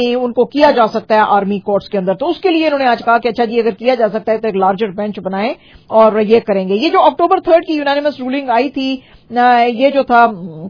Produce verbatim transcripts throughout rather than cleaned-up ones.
ان کو کیا جا سکتا ہے آرمی کورٹس کے اندر. تو اس کے لیے انہوں نے آج کہا کہ اچھا جی اگر کیا جا سکتا ہے تو ایک لارجر بینچ بنائیں اور یہ کریں گے. یہ جو اکتوبر تھرڈ کی یونانیمس رولنگ آئی تھی یہ جو تھا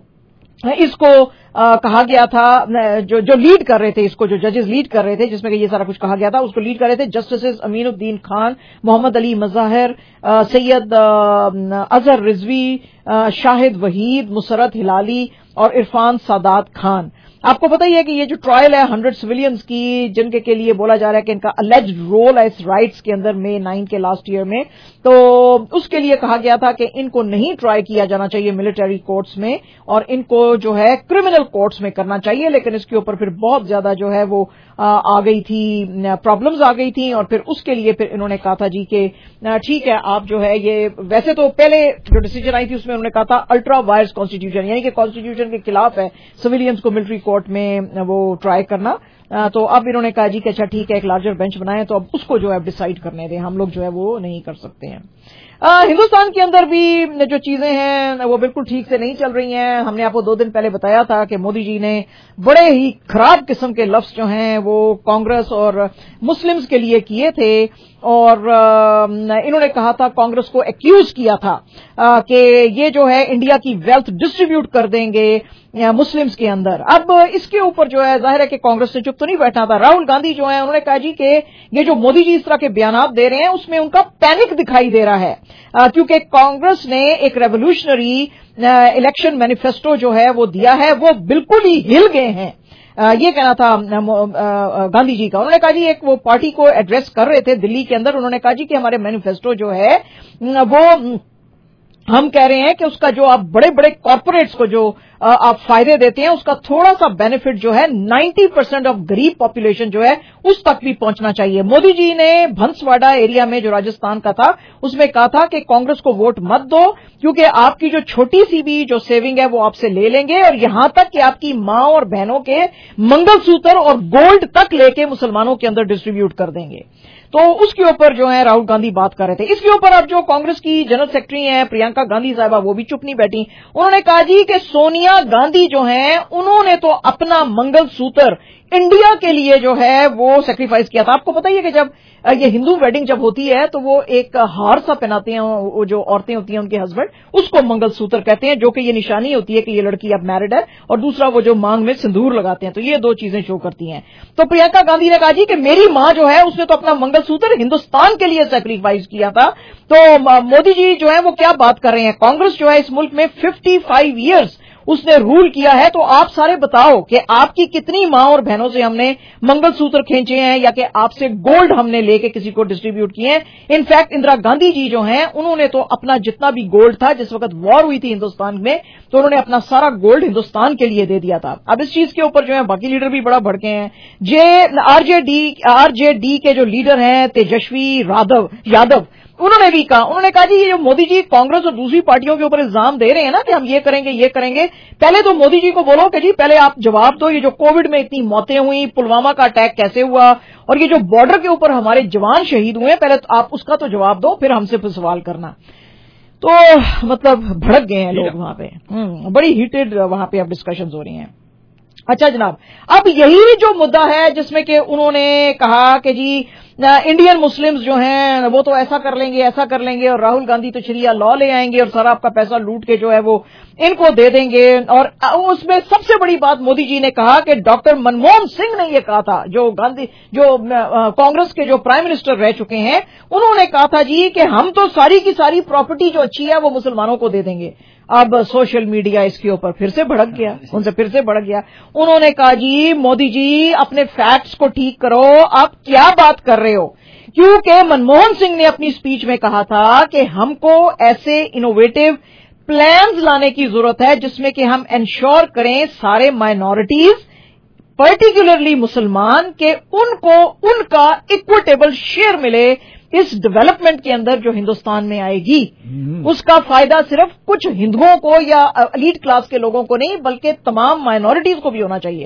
اس کو آ, کہا گیا تھا جو جو لیڈ کر رہے تھے اس کو جو ججز لیڈ کر رہے تھے جس میں کہ یہ سارا کچھ کہا گیا تھا اس کو لیڈ کر رہے تھے جسٹسز امین الدین خان, محمد علی مظاہر, سید اظہر رضوی, شاہد وحید, مسرت ہلالی اور عرفان سادات خان. آپ کو پتہ ہی ہے کہ یہ جو ٹرائل ہے ہنڈریڈ سویلینز کی جن کے کے لیے بولا جا رہا ہے کہ ان کا الیجڈ رول ہے اس رائٹس کے اندر مئی نائن کے لاسٹ ایئر میں, تو اس کے لیے کہا گیا تھا کہ ان کو نہیں ٹرائی کیا جانا چاہیے ملٹری کورٹس میں اور ان کو جو ہے کرمنل کورٹس میں کرنا چاہیے. لیکن اس کے اوپر پھر بہت زیادہ جو ہے وہ آ گئی تھی پرابلمز آ گئی تھیں اور پھر اس کے لیے پھر انہوں نے کہا تھا جی کہ ٹھیک ہے آپ جو ہے یہ ویسے تو پہلے جو ڈیسیجن آئی تھی اس میں انہوں نے کہا تھا الٹرا وائرس کانسٹیٹیوشن یعنی کہ کانسٹیٹیوشن کے خلاف ہے سویلینز کو ملٹری کورٹ میں وہ ٹرائی کرنا. تو اب انہوں نے کہا جی کہ اچھا ٹھیک ہے ایک لارجر بینچ بنائیں تو اب اس کو جو ہے ڈیسائیڈ کرنے دیں, ہم لوگ جو ہے وہ نہیں کر سکتے ہیں. ہندوستان کے اندر بھی جو چیزیں ہیں وہ بالکل ٹھیک سے نہیں چل رہی ہیں. ہم نے آپ کو دو دن پہلے بتایا تھا کہ مودی جی نے بڑے ہی خراب قسم کے لفظ جو ہیں وہ کانگریس اور مسلمز کے لیے کیے تھے اور انہوں نے کہا تھا کانگریس کو ایکیوز کیا تھا کہ یہ جو ہے انڈیا کی ویلتھ ڈسٹریبیوٹ کر دیں گے مسلمز کے اندر. اب اس کے اوپر جو ہے ظاہر ہے کہ کانگریس سے چپ تو نہیں بیٹھنا تھا. راہل گاندھی جو ہے انہوں نے کہا جی کہ یہ جو مودی جی اس طرح کے بیانات دے رہے ہیں اس میں ان کا پینک دکھائی دے رہا ہے کیونکہ کانگریس نے ایک ریولیوشنری الیکشن مینیفیسٹو جو ہے وہ دیا ہے وہ بالکل ہی ہل گئے ہیں. یہ کہنا تھا گاندھی جی کا. انہوں نے کہا جی ایک وہ پارٹی کو ایڈریس کر رہے تھے دلی کے اندر, انہوں نے کہا جی کہ ہمارے مینیفیسٹو جو ہے وہ ہم کہہ رہے ہیں کہ اس کا جو آپ بڑے بڑے کارپوریٹس کو جو آپ فائدے دیتے ہیں اس کا تھوڑا سا بینیفٹ جو ہے نائنٹی پرسینٹ آف غریب پاپولیشن جو ہے اس تک بھی پہنچنا چاہیے. مودی جی نے بھنسواڑہ ایریا میں جو راجستھان کا تھا اس میں کہا تھا کہ کانگریس کو ووٹ مت دو کیونکہ آپ کی جو چھوٹی سی بھی جو سیونگ ہے وہ آپ سے لے لیں گے اور یہاں تک کہ آپ کی ماں اور بہنوں کے منگل سوتر اور گولڈ تک لے کے مسلمانوں کے اندر ڈسٹریبیوٹ کر دیں گے. تو اس کے اوپر جو ہے راہل گاندھی بات کر رہے تھے. اس کے اوپر اب جو کانگریس کی جنرل سیکرٹری ہیں پرینکا گاندھی صاحبہ وہ بھی چپ نہیں بیٹھی. انہوں نے کہا جی کہ سونیا گاندھی جو ہیں انہوں نے تو اپنا منگل سوتر انڈیا کے لیے جو ہے وہ سیکریفائز کیا تھا. آپ کو پتہ ہی ہے کہ جب یہ ہندو ویڈنگ جب ہوتی ہے تو وہ ایک ہار سا پہناتے ہیں وہ جو عورتیں ہوتی ہیں ان کے ہسبینڈ, اس کو منگل سوتر کہتے ہیں جو کہ یہ نشانی ہوتی ہے کہ یہ لڑکی اب میرڈ ہے, اور دوسرا وہ جو مانگ میں سندور لگاتے ہیں تو یہ دو چیزیں شو کرتی ہیں. تو پرینکا گاندھی نے کہا جی کہ میری ماں جو ہے اس نے تو اپنا منگل سوتر ہندوستان کے لیے سیکریفائز کیا تھا. تو مودی جی جو ہے وہ کیا بات کر رہے ہیں. کانگریس جو ہے اس ملک میں ففٹی فائیو ایئرس اس نے رول کیا ہے, تو آپ سارے بتاؤ کہ آپ کی کتنی ماں اور بہنوں سے ہم نے منگل سوتر کھینچے ہیں یا کہ آپ سے گولڈ ہم نے لے کے کسی کو ڈسٹریبیوٹ کیے ہیں. انفیکٹ اندرا گاندھی جی جو ہیں انہوں نے تو اپنا جتنا بھی گولڈ تھا جس وقت وار ہوئی تھی ہندوستان میں تو انہوں نے اپنا سارا گولڈ ہندوستان کے لیے دے دیا تھا. اب اس چیز کے اوپر جو ہے باقی لیڈر بھی بڑا بھڑکے ہیں. J R J D R J D کے جو لیڈر ہیں تیجسوی یادو انہوں نے بھی کہا, انہوں نے کہا جی یہ جو مودی جی کانگریس اور دوسری پارٹیوں کے اوپر الزام دے رہے ہیں نا کہ ہم یہ کریں گے یہ کریں گے, پہلے تو مودی جی کو بولو کہ جی پہلے آپ جواب دو یہ جو کووڈ میں اتنی موتیں ہوئی, پلوامہ کا اٹیک کیسے ہوا اور یہ جو بارڈر کے اوپر ہمارے جوان شہید ہوئے, پہلے تو آپ اس کا تو جواب دو پھر ہم سے پھر سوال کرنا. تو مطلب بھڑک گئے ہیں لوگ وہاں پہ, بڑی ہیٹڈ وہاں پہ اب ڈسکشنز ہو رہی ہیں. اچھا جناب, اب یہی جو مدعا ہے جس میں کہ انہوں نے کہا کہ جی انڈین مسلمز جو ہیں وہ تو ایسا کر لیں گے ایسا کر لیں گے اور راہل گاندھی تو شریعہ لا لے آئیں گے اور سارا آپ کا پیسہ لوٹ کے جو ہے وہ ان کو دے دیں گے. اور اس میں سب سے بڑی بات مودی جی نے کہا کہ ڈاکٹر منموہن سنگھ نے یہ کہا تھا, جو گاندھی جو کانگریس کے جو پرائم منسٹر رہ چکے ہیں, انہوں نے کہا تھا جی کہ ہم تو ساری کی ساری پراپرٹی جو اچھی ہے وہ مسلمانوں کو دے دیں گے. اب سوشل میڈیا اس کے اوپر پھر سے بھڑک گیا, ان سے پھر سے بھڑک گیا. انہوں نے کہا جی مودی جی اپنے فیکٹس کو ٹھیک کرو, آپ کیا بات کر رہے ہو, کیونکہ منموہن سنگھ نے اپنی سپیچ میں کہا تھا کہ ہم کو ایسے انوویٹو پلانز لانے کی ضرورت ہے جس میں کہ ہم انشور کریں سارے مائنورٹیز پرٹیکولرلی مسلمان کہ ان کو ان کا اکویٹیبل شیئر ملے اس ڈیولپمنٹ کے اندر جو ہندوستان میں آئے گی. اس کا فائدہ صرف کچھ ہندوؤں کو یا ایلیٹ کلاس کے لوگوں کو نہیں بلکہ تمام مائنورٹیز کو بھی ہونا چاہیے.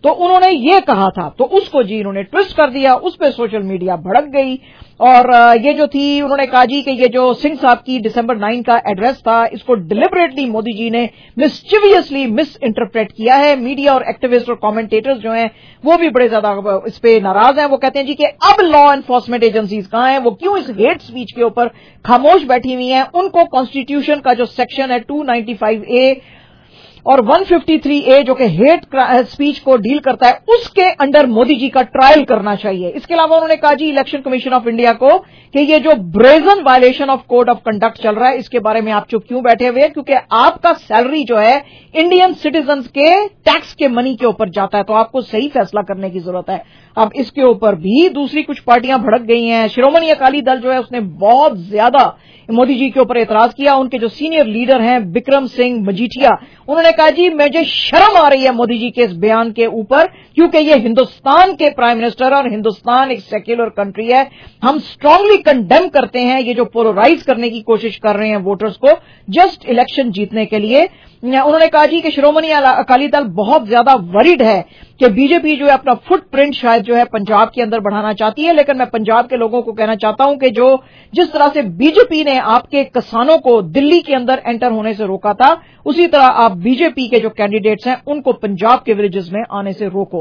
तो उन्होंने ये कहा था, तो उसको जी इन्होंने ट्विस्ट कर दिया, उस पर सोशल मीडिया भड़क गई। और ये जो थी, उन्होंने कहा जी कि ये जो सिंह साहब की दिसंबर नाइन का एड्रेस था, इसको डिलिबरेटली मोदी जी ने मिस्चिवियसली मिस इंटरप्रेट किया है। मीडिया और एक्टिविस्ट और कमेंटेटर्स जो हैं वो भी बड़े ज्यादा इस पे नाराज हैं। वो कहते हैं जी कि अब लॉ एनफोर्समेंट एजेंसीज कहां हैं, वो क्यों इस हेट स्पीच के ऊपर खामोश बैठी हुई हैं। उनको कॉन्स्टिट्यूशन का जो सेक्शन है टू नाइंटी फाइव ए और वन फिफ्टी थ्री ए जो कि हेट स्पीच को डील करता है, उसके अंडर मोदी जी का ट्रायल करना चाहिए। इसके अलावा उन्होंने कहा जी इलेक्शन कमीशन ऑफ इंडिया को कि ये जो brazen violation of code of conduct चल रहा है, इसके बारे में आप चुप क्यों बैठे हुए हैं, क्योंकि आपका सैलरी जो है इंडियन सिटीजन्स के टैक्स के मनी के ऊपर जाता है, तो आपको सही फैसला करने की जरूरत है। अब इसके ऊपर भी दूसरी कुछ पार्टियां भड़क गई हैं। शिरोमणि अकाली दल जो है उसने बहुत ज्यादा मोदी जी के ऊपर एतराज किया। उनके जो सीनियर लीडर हैं बिक्रम सिंह मजीठिया, उन्होंने कहा जी मुझे शर्म आ रही है मोदी जी के इस बयान के ऊपर, क्योंकि ये हिंदुस्तान के प्राइम मिनिस्टर और हिंदुस्तान एक सेक्युलर कंट्री है। हम स्ट्रांगली कंडेम करते हैं ये जो पोलराइज करने की कोशिश कर रहे हैं वोटर्स को जस्ट इलेक्शन जीतने के लिए। उन्होंने कहा जी कि शिरोमणि अकाली दल बहुत ज्यादा वरीड है कि बीजेपी जो है अपना फुटप्रिंट शायद जो है पंजाब के अंदर बढ़ाना चाहती है, लेकिन मैं पंजाब के लोगों को कहना चाहता हूं कि जो जिस तरह से बीजेपी ने आपके किसानों को दिल्ली के अंदर एंटर होने से रोका था, उसी तरह आप बीजेपी के जो कैंडिडेट्स हैं उनको पंजाब के विलेजेस में आने से रोको।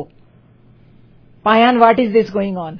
पायन, what is this going on?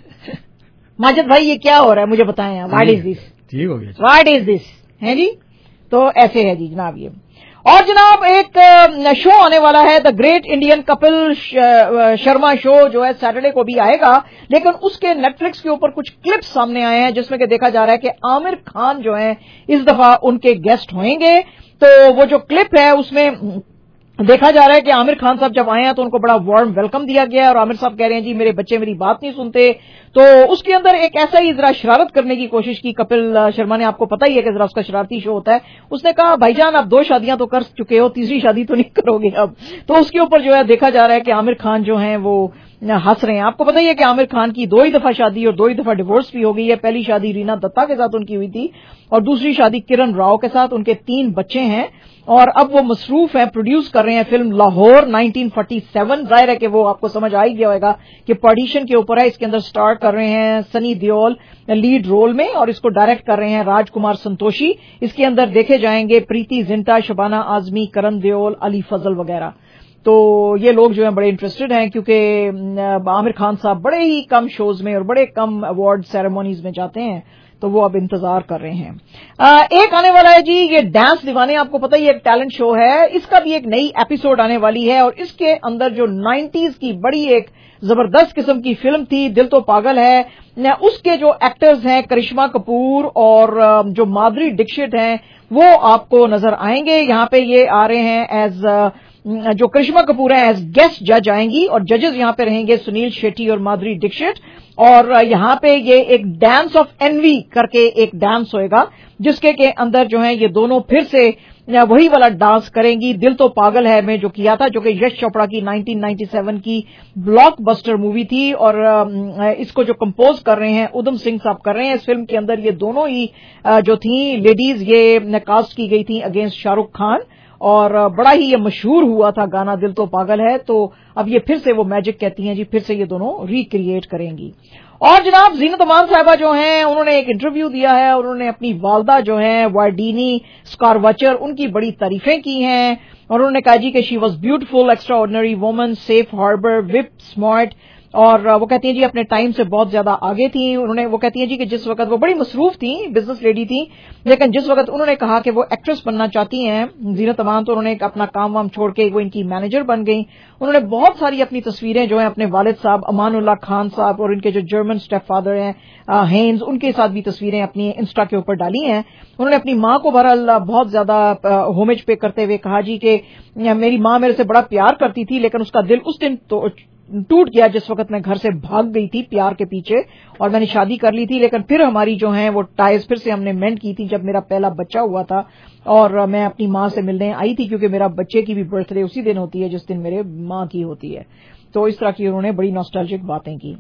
Majid भाई ये क्या हो रहा है, मुझे बताएं, व्हाट इज दिस? ठीक हो गया, व्हाट इज दिस है जी? तो ऐसे है जी जनाब ये। और जनाब एक शो आने वाला है, the great Indian Kapil Sharma show, जो है सैटरडे को भी आएगा, लेकिन उसके नेटफ्लिक्स के ऊपर कुछ क्लिप्स सामने आए हैं जिसमें कि देखा जा रहा है कि आमिर खान जो है इस दफा उनके गेस्ट होंगे। तो वो जो क्लिप है उसमें देखा जा रहा है कि आमिर खान साहब जब आए हैं तो उनको बड़ा वार्म वेलकम दिया गया है, और आमिर साहब कह रहे हैं जी मेरे बच्चे मेरी बात नहीं सुनते। तो उसके अंदर एक ऐसा ही जरा शरारत करने की कोशिश की कपिल शर्मा ने, आपको पता ही है कि जरा उसका शरारती शो होता है। उसने कहा भाईजान आप दो शादियां तो कर चुके हो, तीसरी शादी तो नहीं करोगे अब। तो उसके ऊपर जो है देखा जा रहा है कि आमिर खान जो है वो हंस रहे हैं। आपको पता ही है कि आमिर खान की दो ही दफा शादी और दो ही दफा डिवोर्स भी हो गई है। पहली शादी रीना दत्ता के साथ उनकी हुई थी और दूसरी शादी किरण राव के साथ। उनके तीन बच्चे हैं और अब वो मसरूफ हैं, प्रोड्यूस कर रहे हैं film Lahore nineteen forty seven. जाहिर है कि वो आपको समझ आ ही गया होगा कि पार्टीशन के ऊपर है। इसके अंदर स्टार कर रहे हैं सनी देओल लीड रोल में और इसको डायरेक्ट कर रहे हैं राजकुमार संतोषी। इसके अंदर देखे जाएंगे प्रीति जिंटा, शबाना आजमी, करण देओल, अली फजल वगैरह। तो ये लोग जो हैं बड़े इंटरेस्टेड हैं क्योंकि आमिर खान साहब बड़े ही कम शोज में और बड़े कम अवार्ड सेरेमोनीज में जाते हैं, तो वो अब इंतजार कर रहे हैं। आ, एक आने वाला है जी ये डांस दीवाने, आपको पता ही एक टैलेंट शो है, इसका भी एक नई एपिसोड आने वाली है और इसके अंदर जो नाइंटीज़ की बड़ी एक जबरदस्त किस्म की फिल्म थी दिल तो पागल है, उसके जो एक्टर्स हैं करिश्मा कपूर और जो माधुरी दीक्षित हैं वो आपको नजर आएंगे। यहाँ पे ये आ रहे हैं एज जो करिश्मा कपूर हैं एज गेस्ट जज आएंगी और जजेस यहाँ पे रहेंगे सुनील शेट्टी और माधुरी दीक्षित। और यहाँ पे ये एक डांस ऑफ एनवी करके एक डांस होएगा जिसके के अंदर जो है ये दोनों फिर से वही वाला डांस करेंगी दिल तो पागल है में जो किया था, जो कि यश चोपड़ा की नाइनटीन नाइंटी सेवन की ब्लॉकबस्टर मूवी थी। और इसको जो कंपोज कर रहे हैं उधम सिंह साहब कर रहे हैं। इस फिल्म के अंदर ये दोनों ही जो थी लेडीज ये कास्ट की गई थी अगेंस्ट शाहरुख खान और बड़ा ही ये मशहूर हुआ था गाना दिल तो पागल है। तो अब ये फिर से वो मैजिक कहती हैं जी, फिर से ये दोनों रिक्रिएट करेंगी। और जनाब जीनत अमान साहिबा जो हैं उन्होंने एक इंटरव्यू दिया है और उन्होंने अपनी वालदा जो हैं वार्डीनी स्कारवाचर उनकी बड़ी तारीफें की हैं और उन्होंने कहा जी कि she was beautiful, extraordinary woman, safe harbour, whip, smart. और वो कहती हैं जी अपने टाइम से बहुत ज्यादा आगे थी। उन्होंने वो कहती हैं जी कि जिस वक्त वो बड़ी मसरूफ थी, बिजनेस लेडी थी, लेकिन जिस वक्त उन्होंने कहा कि वो एक्ट्रेस बनना चाहती हैं जीनत अमान, तो उन्होंने अपना काम वाम छोड़ के वो इनकी मैनेजर बन गई। उन्होंने बहुत सारी अपनी तस्वीरें जो हैं अपने वालिद साहब अमानुल्लाह खान साहब और इनके जो जर्मन स्टेप फादर हैं हेन्स, उनके साथ भी तस्वीरें अपनी इंस्टा के ऊपर डाली हैं। उन्होंने अपनी माँ को बहरहाल बहुत ज्यादा होमेज पे करते हुए कहा जी कि मेरी माँ मेरे से बड़ा प्यार करती थी लेकिन उसका दिल उस दिन तो टूट गया जिस वक्त मैं घर से भाग गई थी प्यार के पीछे और मैंने शादी कर ली थी, लेकिन फिर हमारी जो है वो टाइज फिर से हमने मेंट की थी जब मेरा पहला बच्चा हुआ था और मैं अपनी माँ से मिलने आई थी क्योंकि मेरा बच्चे की भी बर्थडे उसी दिन होती है जिस दिन मेरे माँ की होती है। तो इस तरह की उन्होंने बड़ी नॉस्टैल्जिक बातें की।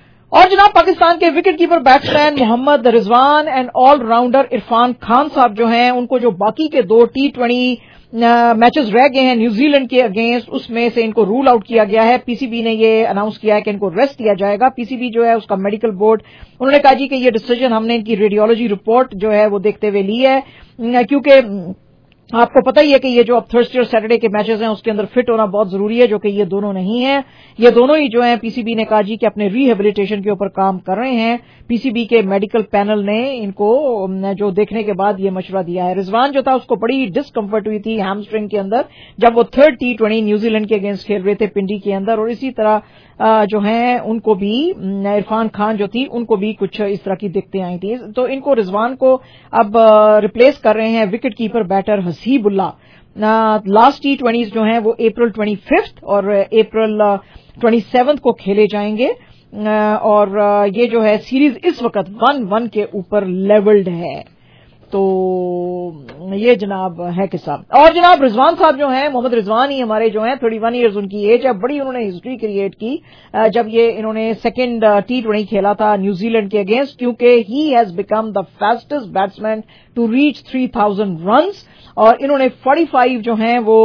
और जनाब पाकिस्तान के wicket keeper batsman Mohammad Rizwan and all rounder Irfan Khan साहब जो हैं उनको जो बाकी के दो टी ट्वेंटी میچز رہ گئے ہیں نیوزی لینڈ کے اگینسٹ، اس میں سے ان کو رول آؤٹ کیا گیا ہے. پی سی بی نے یہ اناؤنس کیا ہے کہ ان کو ریسٹ دیا جائے گا. پی سی بی جو ہے اس کا میڈیکل بورڈ، انہوں نے کہا جی کہ یہ ڈیسیجن ہم نے ان کی ریڈیولوجی رپورٹ جو ہے وہ دیکھتے ہوئے لی ہے، کیونکہ آپ کو پتہ ہی ہے کہ یہ جو اب تھرسڈے اور سیٹرڈے کے میچز ہیں اس کے اندر فٹ ہونا بہت ضروری ہے، جو کہ یہ دونوں نہیں ہیں. یہ دونوں ہی جو ہیں پی سی بی نے کہا جی کہ اپنے ری ہیبلیٹیشن کے اوپر کام کر رہے ہیں. پی سی بی کے میڈیکل پینل نے ان کو جو دیکھنے کے بعد یہ مشورہ دیا ہے. رضوان جو تھا اس کو بڑی ڈسکمفرٹ ہوئی تھی ہیمسٹرنگ کے اندر جب وہ third T twenty New Zealand کے اگینسٹ کھیل رہے تھے پنڈی کے اندر، اور اسی طرح جو ہیں ان کو بھی عرفان خان جو تھی ان کو بھی کچھ اس طرح کی دقتیں آئی تھی. تو ان کو رضوان کو اب ریپلیس کر رہے ہیں wicket keeper batter Haseebullah. Last T twenties جو ہیں وہ اپریل ٹوینٹی ففتھ اور اپریل ٹوینٹی سیونتھ کو کھیلے جائیں گے، اور یہ جو ہے سیریز اس وقت ون ون کے اوپر لیولڈ ہے. تو یہ جناب ہے قصہ. اور جناب رضوان صاحب جو ہیں، محمد رضوان ہی ہمارے جو ہیں تھرٹی ون ایئرز ان کی ایج ہے، بڑی انہوں نے ہسٹری کریٹ کی جب یہ انہوں نے سیکنڈ ٹی ٹوینٹی کھیلا تھا نیوزی لینڈ کے اگینسٹ، کیونکہ he has become the fastest batsman to reach three thousand runs, اور انہوں نے فورٹی فائیو جو ہیں وہ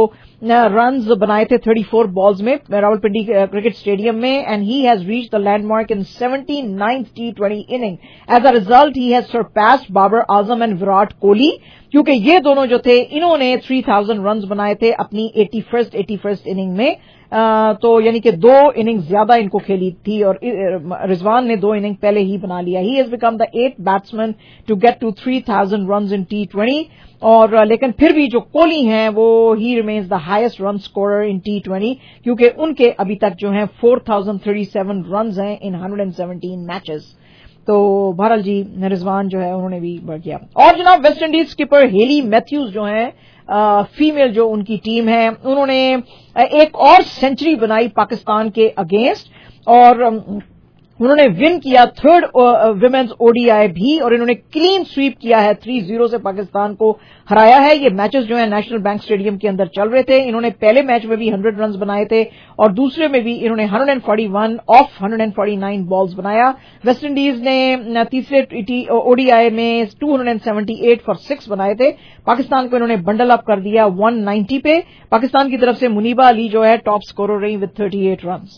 رنز بنائے تھے تھرٹی فور بالز میں راولپنڈی کرکٹ اسٹیڈیم میں، and he has reach the landmark in seventy ninth T twenty inning. As a result he has surpassed Babar Azam and Virat Kohli, کیونکہ یہ دونوں جو تھے انہوں نے تھری تھاؤزینڈ رنز بنائے تھے اپنی eighty first eighty first inning میں. تو یعنی کہ دو اننگ زیادہ ان کو کھیلی تھی، اور رضوان نے دو اننگ پہلے ہی بنا لیا. He has become the eight batsman to get to three thousand runs in T twenty. اور لیکن پھر بھی جو کوہلی ہیں وہ he remains the highest run scorer in T twenty, کیونکہ ان کے ابھی تک جو ہیں four thousand thirty seven runs ہیں in hundred and seventeen matches. تو بہرحال جی رضوان جو ہے انہوں نے بھی بڑھ گیا. اور جناب West Indies skipper Hayley Matthews جو ہیں فیمیل جو ان کی ٹیم ہے، انہوں نے ایک اور سینچری بنائی پاکستان کے اگینسٹ، اور انہوں نے ون کیا third women's O D I بھی، اور انہوں نے کلین سویپ کیا ہے تھری زیرو سے پاکستان کو ہرایا ہے. یہ میچز جو ہیں نیشنل بینک اسٹیڈیم کے اندر چل رہے تھے. انہوں نے پہلے میچ میں بھی ہنڈریڈ رنز بنائے تھے اور دوسرے میں بھی انہوں نے hundred and forty one off hundred and forty nine balls بنایا. ویسٹ انڈیز نے تیسرے او ڈی آئی میں two hundred and seventy eight for six بنائے تھے. پاکستان کو انہوں نے بنڈل اپ کر دیا ون نائنٹی پہ. پاکستان کی طرف سے منیبا علی جو ہے ٹاپ اسکورر رہی وتھ تھرٹی ایٹ رنز.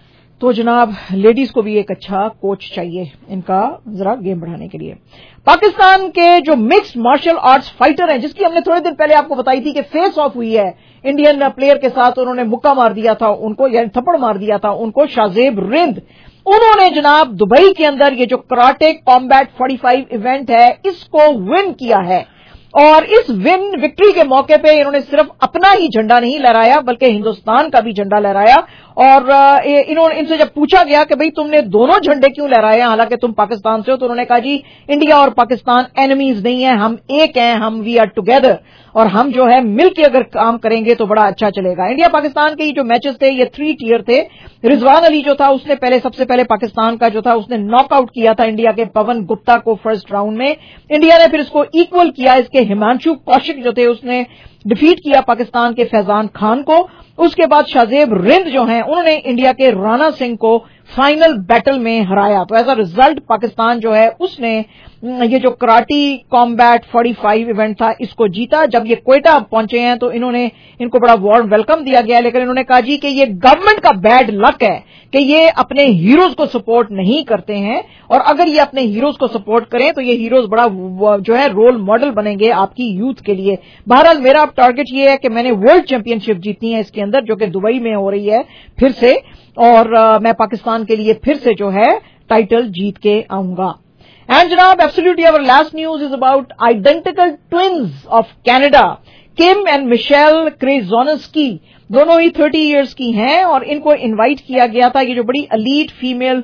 تو جناب لیڈیز کو بھی ایک اچھا کوچ چاہیے ان کا ذرا گیم بڑھانے کے لیے. پاکستان کے جو مکسڈ مارشل آرٹس فائٹر ہیں، جس کی ہم نے تھوڑے دن پہلے آپ کو بتائی تھی کہ فیس آف ہوئی ہے انڈین پلیئر کے ساتھ، انہوں نے مکہ مار دیا تھا ان کو، یعنی تھپڑ مار دیا تھا ان کو، شاہزیب رند، انہوں نے جناب دبئی کے اندر یہ جو karate combat forty five event ہے اس کو ون کیا ہے. اور اس ون وکٹری کے موقع پہ انہوں نے صرف اپنا ہی جھنڈا نہیں لہرایا بلکہ ہندوستان کا بھی جھنڈا لہرایا. اور انہوں نے ان سے جب پوچھا گیا کہ بھئی تم نے دونوں جھنڈے کیوں لہرائے حالانکہ تم پاکستان سے ہو، تو انہوں نے کہا جی انڈیا اور پاکستان اینیمیز نہیں ہیں، ہم ایک ہیں، ہم وی آر ٹوگیدر، اور ہم جو ہے مل کے اگر کام کریں گے تو بڑا اچھا چلے گا. انڈیا پاکستان کے یہ جو میچز تھے یہ تھری ٹیئر تھے. رضوان علی جو تھا اس نے پہلے سب سے پہلے پاکستان کا جو تھا اس نے ناک آؤٹ کیا تھا انڈیا کے پون گپتا کو فرسٹ راؤنڈ میں. انڈیا نے پھر اس کو ایکول کیا، اس کے ہمانشو کوشک جو تھے اس نے ڈیفیٹ کیا پاکستان کے فیضان خان کو. اس کے بعد شاہزیب رند جو ہیں انہوں نے انڈیا کے رانا سنگھ کو فائنل بیٹل میں ہرایا. تو ایز اے ریزلٹ پاکستان جو ہے اس نے یہ جو karate combat forty five event تھا اس کو جیتا. جب یہ کوئٹہ پہنچے ہیں تو انہوں نے ان کو بڑا وارم ویلکم دیا گیا، لیکن انہوں نے کہا جی کہ یہ گورنمنٹ کا بیڈ لک ہے کہ یہ اپنے ہیروز کو سپورٹ نہیں کرتے ہیں، اور اگر یہ اپنے ہیروز کو سپورٹ کریں تو یہ ہیروز بڑا جو ہے رول ماڈل بنیں گے آپ کی یوتھ کے لیے. بہرحال میرا اب ٹارگٹ یہ ہے کہ میں نے ورلڈ چیمپئن شپ جیتنی ہے اس کے اندر، جو کہ دبئی میں ہو رہی ہے پھر سے، اور میں پاکستان کے لیے پھر سے جو ہے ٹائٹل جیت کے آؤں گا. اینڈ جناب absolutely our last news is about identical twins of Canada. Kim and Michelle Krizonski دونوں ہی تھرٹی ایئرز کی ہیں، اور ان کو انوائٹ کیا گیا تھا یہ جو بڑی الیٹ فیمیل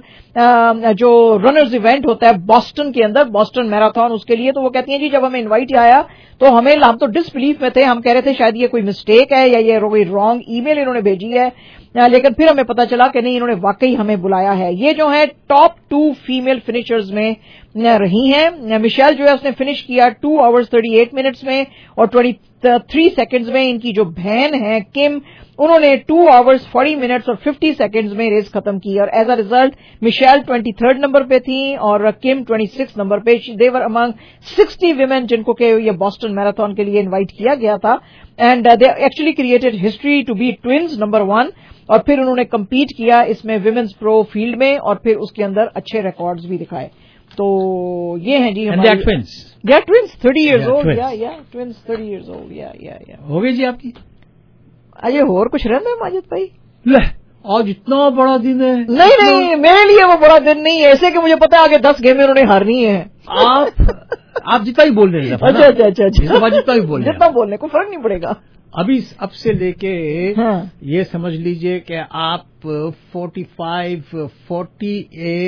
جو رنرز ایونٹ ہوتا ہے بoston کے اندر، بoston میراتھن، اس کے لیے. تو وہ کہتی ہیں جی جب ہمیں انوائٹ آیا تو ہمیں ہم تو ڈس بلیف میں تھے، ہم کہہ رہے تھے شاید یہ کوئی مسٹیک ہے یا یہ کوئی رانگ ای میل انہوں نے بھیجی ہے، لیکن پھر ہمیں پتا چلا کہ نہیں انہوں نے واقعی ہمیں بلایا ہے. یہ جو ہے ٹاپ ٹو فیمل فنیشرز میں رہی ہیں. مشیل جو ہے اس نے فنش کیا two hours thirty eight minutes میں اور ٹوینٹی تھری سیکنڈز میں. ان کی جو بہن ہے کم, انہوں نے ٹو آورز فورٹی منٹس اور ففٹی سیکنڈز میں ریس ختم کی اور as a result Michelle twenty third number پہ تھیں اور کم ٹوینٹی سکس نمبر پہ. دیور امنگ سکسٹی ویمن جن کو کہ یہ بوسٹن میراتھن کے لیے انوائٹ کیا گیا تھا and they actually created history to be twins number one. اور پھر انہوں نے کمپیٹ کیا اس میں ویمنز پرو فیلڈ میں اور پھر اس کے اندر اچھے ریکارڈز بھی دکھائے. تو یہ ہیں جی ہمارے ٹوئنز تھرٹی ایئرز اولڈ یا یا ٹوئنز تھرٹی ایئرز اولڈ یا یا یا ہو گئی جی آپ کی. اجے اور کچھ رہنا ہے ماجد بھائی؟ آج اتنا بڑا دن ہے. نہیں نہیں میرے لیے وہ بڑا دن نہیں ہے, ایسے کہ مجھے پتا ہے آگے دس گیمیں انہوں نے ہارنی ہے. آپ آپ جتنا ہی بول رہے ہیں. اچھا اچھا اچھا اچھا جتنا ہی بول جتنا بولنے کو فرق نہیں پڑے گا. ابھی اب سے لے کے یہ سمجھ لیجئے کہ آپ forty five forty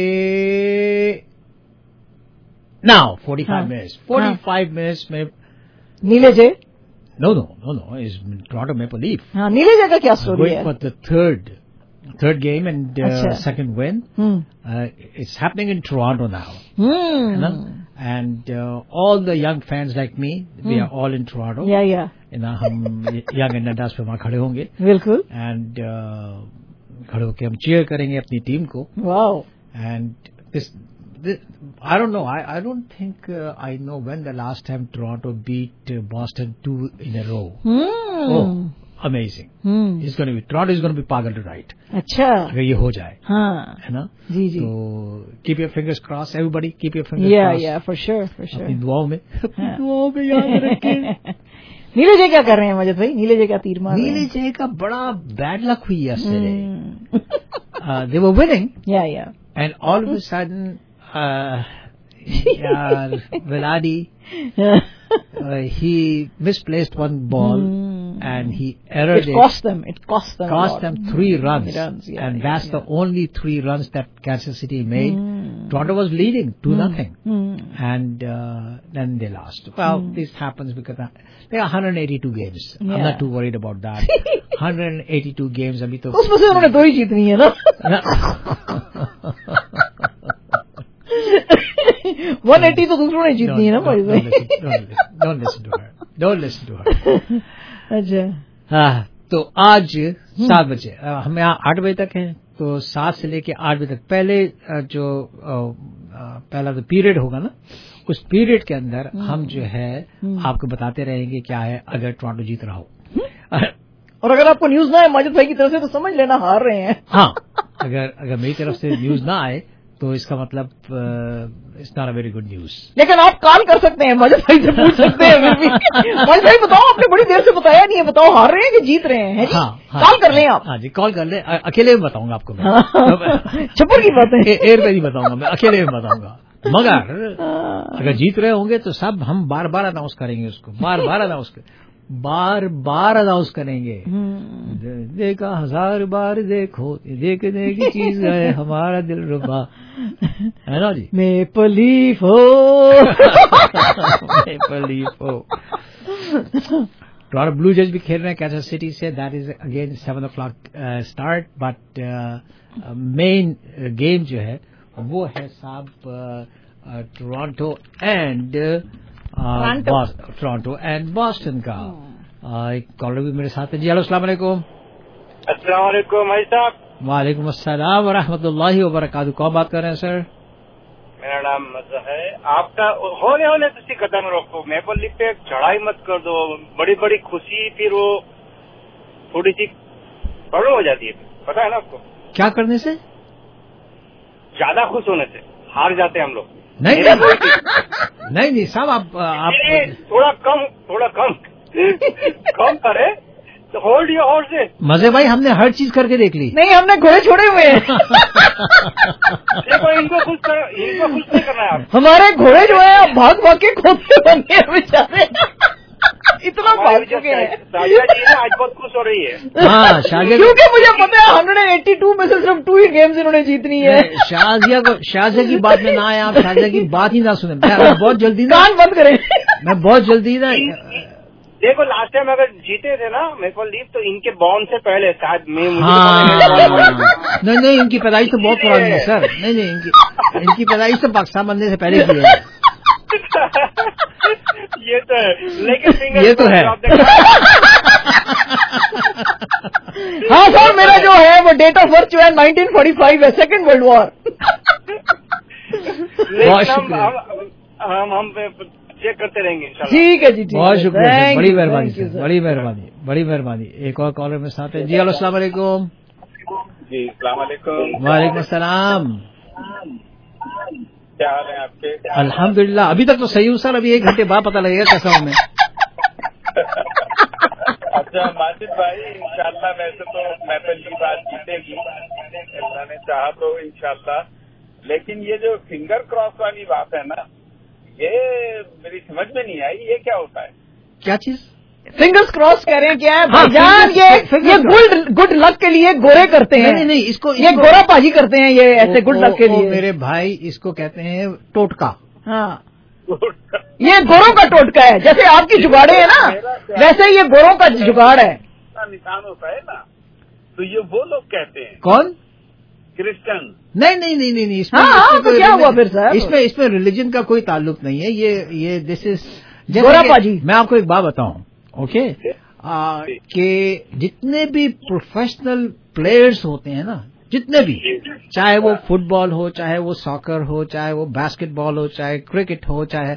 now forty five minutes forty five minutes میں نیلے jay no no no no is Toronto Maple Leaf. ہاں نیلے جے کا کیا اسٹوری ہے؟ For the third third game and second one. It's happening in Toronto now and all the big fans like me we are all in Toronto. یا یا ہم یگ انڈاز پہ وہاں کھڑے ہوں گے بالکل اینڈ کھڑے ہو کے ہم چیئر کریں گے اپنی ٹیم کو. Wow. And this I don't know. I, I don't think uh, I know when the last time Toronto beat uh, Boston two in a row. Hmm. Oh, amazing. Hmm. It's going to be Toronto is going to be pagal to right. اچھا اگر یہ ہو جائے. ہاں ہے نا. جی جی. تو keep your fingers crossed. Everybody keep your fingers yeah, crossed. Yeah, for sure, for sure. اپنی دعاؤں میں اپنی دعاؤں میں یاد رکھیں. نیلے جے کیا کر رہے ہیں مجد بھائی؟ نیلے جے کیا تیر مار رہے ہیں؟ نیلے جے کا بڑا بیڈ لک ہوئی yesterday. They were winning. Yeah, yeah. And all of a sudden uh, yaar, Veladi, uh, he misplaced one ball mm. and he errored it. It cost them. It cost them. Cost them three runs. runs yeah, and yeah, that's yeah. the only three runs that Kansas City made. Mm. Toronto was leading two mm. nothing, mm. and uh, then they lost. Well, mm. this happens because uh, there are one hundred eighty-two games. Yeah. I'm not too worried about that. one hundred eighty-two games. Abhi to. اس میں سے انہوں نے دو ہی جیتنی ہے نا. One eighty تو دوسروں نے جیتنی ہے نا. Don't listen to her. Don't listen to her. اچھا. ہاں تو آج سات بجے ہم یہاں آٹھ بجے تک ہیں, تو سات سے لے کے آٹھ بجے تک پہلے جو پہلا جو پیریڈ ہوگا نا, اس پیریڈ کے اندر ہم جو ہے آپ کو بتاتے رہیں گے کیا ہے اگر ٹورانٹو جیت رہا ہو. اور اگر آپ کو نیوز نہ آئے ماجد بھائی کی طرف سے تو سمجھ لینا ہار رہے ہیں. ہاں اگر اگر میری طرف سے نیوز نہ آئے تو اس کا مطلب it's not a very good news. لیکن آپ کال کر سکتے ہیں ماجد بھائی سے پوچھ سکتے ہیں. ماجد بھائی بتاؤ, آپ نے بڑی دیر سے بتایا نہیں ہے, بتاؤ ہار رہے ہیں کہ جیت رہے ہیں؟ کال کر لیں آپ. ہاں جی کال کر لیں. اکیلے میں بتاؤں گا آپ کو, چھپر کی بات ہے, ایئر پہ نہیں بتاؤں گا, میں اکیلے میں بتاؤں گا. مگر اگر جیت رہے ہوں گے تو سب ہم بار بار اناؤنس کریں گے اس کو, بار بار اناؤنس کریں بار بار اناؤنس کریں گے. دیکھا ہزار بار دیکھو, دیکھنے کی چیز ہے ہمارا دل ربا, ہے نا جی. میپل لیف ہو, میپل لیف ہو. ٹورانٹو بلو جیز بھی کھیل رہے ہیں کینسس سٹی سے. That is again seven o'clock start, but main game جو ہے وہ ہے صاحب Toronto and Toronto and Boston کا. ایک کالر بھی میرے ساتھ ہے. جی ہلو, السلام علیکم. السلام علیکم بھائی صاحب. وعلیکم السلام ورحمۃ اللہ وبرکاتہ. کون بات کر رہے ہیں سر؟ میرا نام مزہ ہے. آپ کا ہونے ہونے تو قدم رکھو, میپل لیف پہ چڑھائی مت کر دو. بڑی بڑی خوشی پھر وہ تھوڑی سی پرابلم ہو جاتی ہے, پتا ہے نا آپ کو. کیا کرنے سے؟ زیادہ خوش ہونے سے ہار جاتے ہیں ہم لوگ. نہیں نہیں نہیں صاحب, آپ تھوڑا کم تھوڑا کم کم کرے تو ہولڈ یور ہارسز. مزے بھائی ہم نے ہر چیز کر کے دیکھ لی. نہیں ہم نے گھوڑے چھوڑے ہوئے ہیں. دیکھو ان کو خوش کر, ان کو خوش نہیں کرنا ہے آپ. ہمارے گھوڑے جو ہیں آپ بھاگ بھاگ کے کھوتے بنے ہیں بیچارے, اتنا بھاگ چکے ہیں. شازیہ جی نا آج بہت خوش ہو رہی ہے. ہاں شازیہ, کیونکہ مجھے پتا ہے ہنڈریڈ ایٹی ٹو میں سے صرف ٹو ہی گیمز انہوں نے جیتنی ہے. شازیہ کو شازیہ کی بات میں نہ آئے آپ, شازیہ کی بات ہی نہ سنیں. میں بہت جلدی کان بند کریں, میں بہت جلدی نا. دیکھو لاسٹ ٹائم اگر جیتے تھے نا میپل لیف تو ان کے بون سے پہلے شاید میں. ہاں نہیں نہیں ان کی پیدائش تو بہت پرانی ہے سر. نہیں نہیں ان کی इनकी पैदाइश तो पाकिस्तान बनने से पहले की है। ये तो है, लेकिन ये तो है। हाँ सर, मेरा जो है वो डेट ऑफ बर्थ जो है नाइनटीन फोर्टी फाइव है, सेकेंड वर्ल्ड वॉर। लेकिन हम हम हम चेक करते रहेंगे इंशाल्लाह। ठीक है जी, ठीक बहुत शुक्रिया सर, बड़ी मेहरबानी सर, सर, बड़ी मेहरबानी, बड़ी मेहरबानी। एक और कॉलर में साथ है जी। हेलो, अस्सलाम वालेकुम। जी, अस्सलाम वालेकुम। वालेकुम अस्सलाम। क्या हाल है आपके? अल्हम्दुलिल्लाह, अभी तक तो सही हूँ सर, अभी एक घंटे बाद पता लगेगा कैसा हूँ मैं। अच्छा माजिद भाई, इंशाल्लाह वैसे तो महफिल की बात जीतेगी, अल्लाह ने चाहा तो इंशाल्लाह, लेकिन ये जो फिंगर क्रॉस वाली बात है ना, ये मेरी समझ में नहीं आई, ये क्या होता है? क्या चीज? फिंगर्स क्रॉस कह रहे हैं क्या है हाँ, भाईजान? ये fingers ये cross। गुड गुड लक के लिए गोरे करते हैं। नहीं नहीं, इसको ये गोरा पाजी करते हैं, ये ऐसे गुड लक के ओ, ओ, लिए। मेरे भाई, इसको कहते हैं टोटका। हाँ, ये गोरों का टोटका है, जैसे आपकी जुगाड़े है ना, वैसे ही ये गोरों का जुगाड़ है। निशान होता है ना, तो ये वो लोग कहते हैं। कौन? क्रिश्चियन। नहीं नहीं नहीं नहीं, नहीं इसमें, हाँ, इसमें हाँ, तो कोई क्या religion- हुआ फिर साहब? इसमें इसमें रिलीजन का कोई ताल्लुक नहीं है। ये ये दिस इज गोरा पाजी। मैं आपको एक बात बताऊं, ओके, कि जितने भी प्रोफेशनल प्लेयर्स होते हैं ना, जितने भी, चाहे वो फुटबॉल हो, चाहे वो सॉकर हो, चाहे वो बास्केटबॉल हो, चाहे क्रिकेट हो, चाहे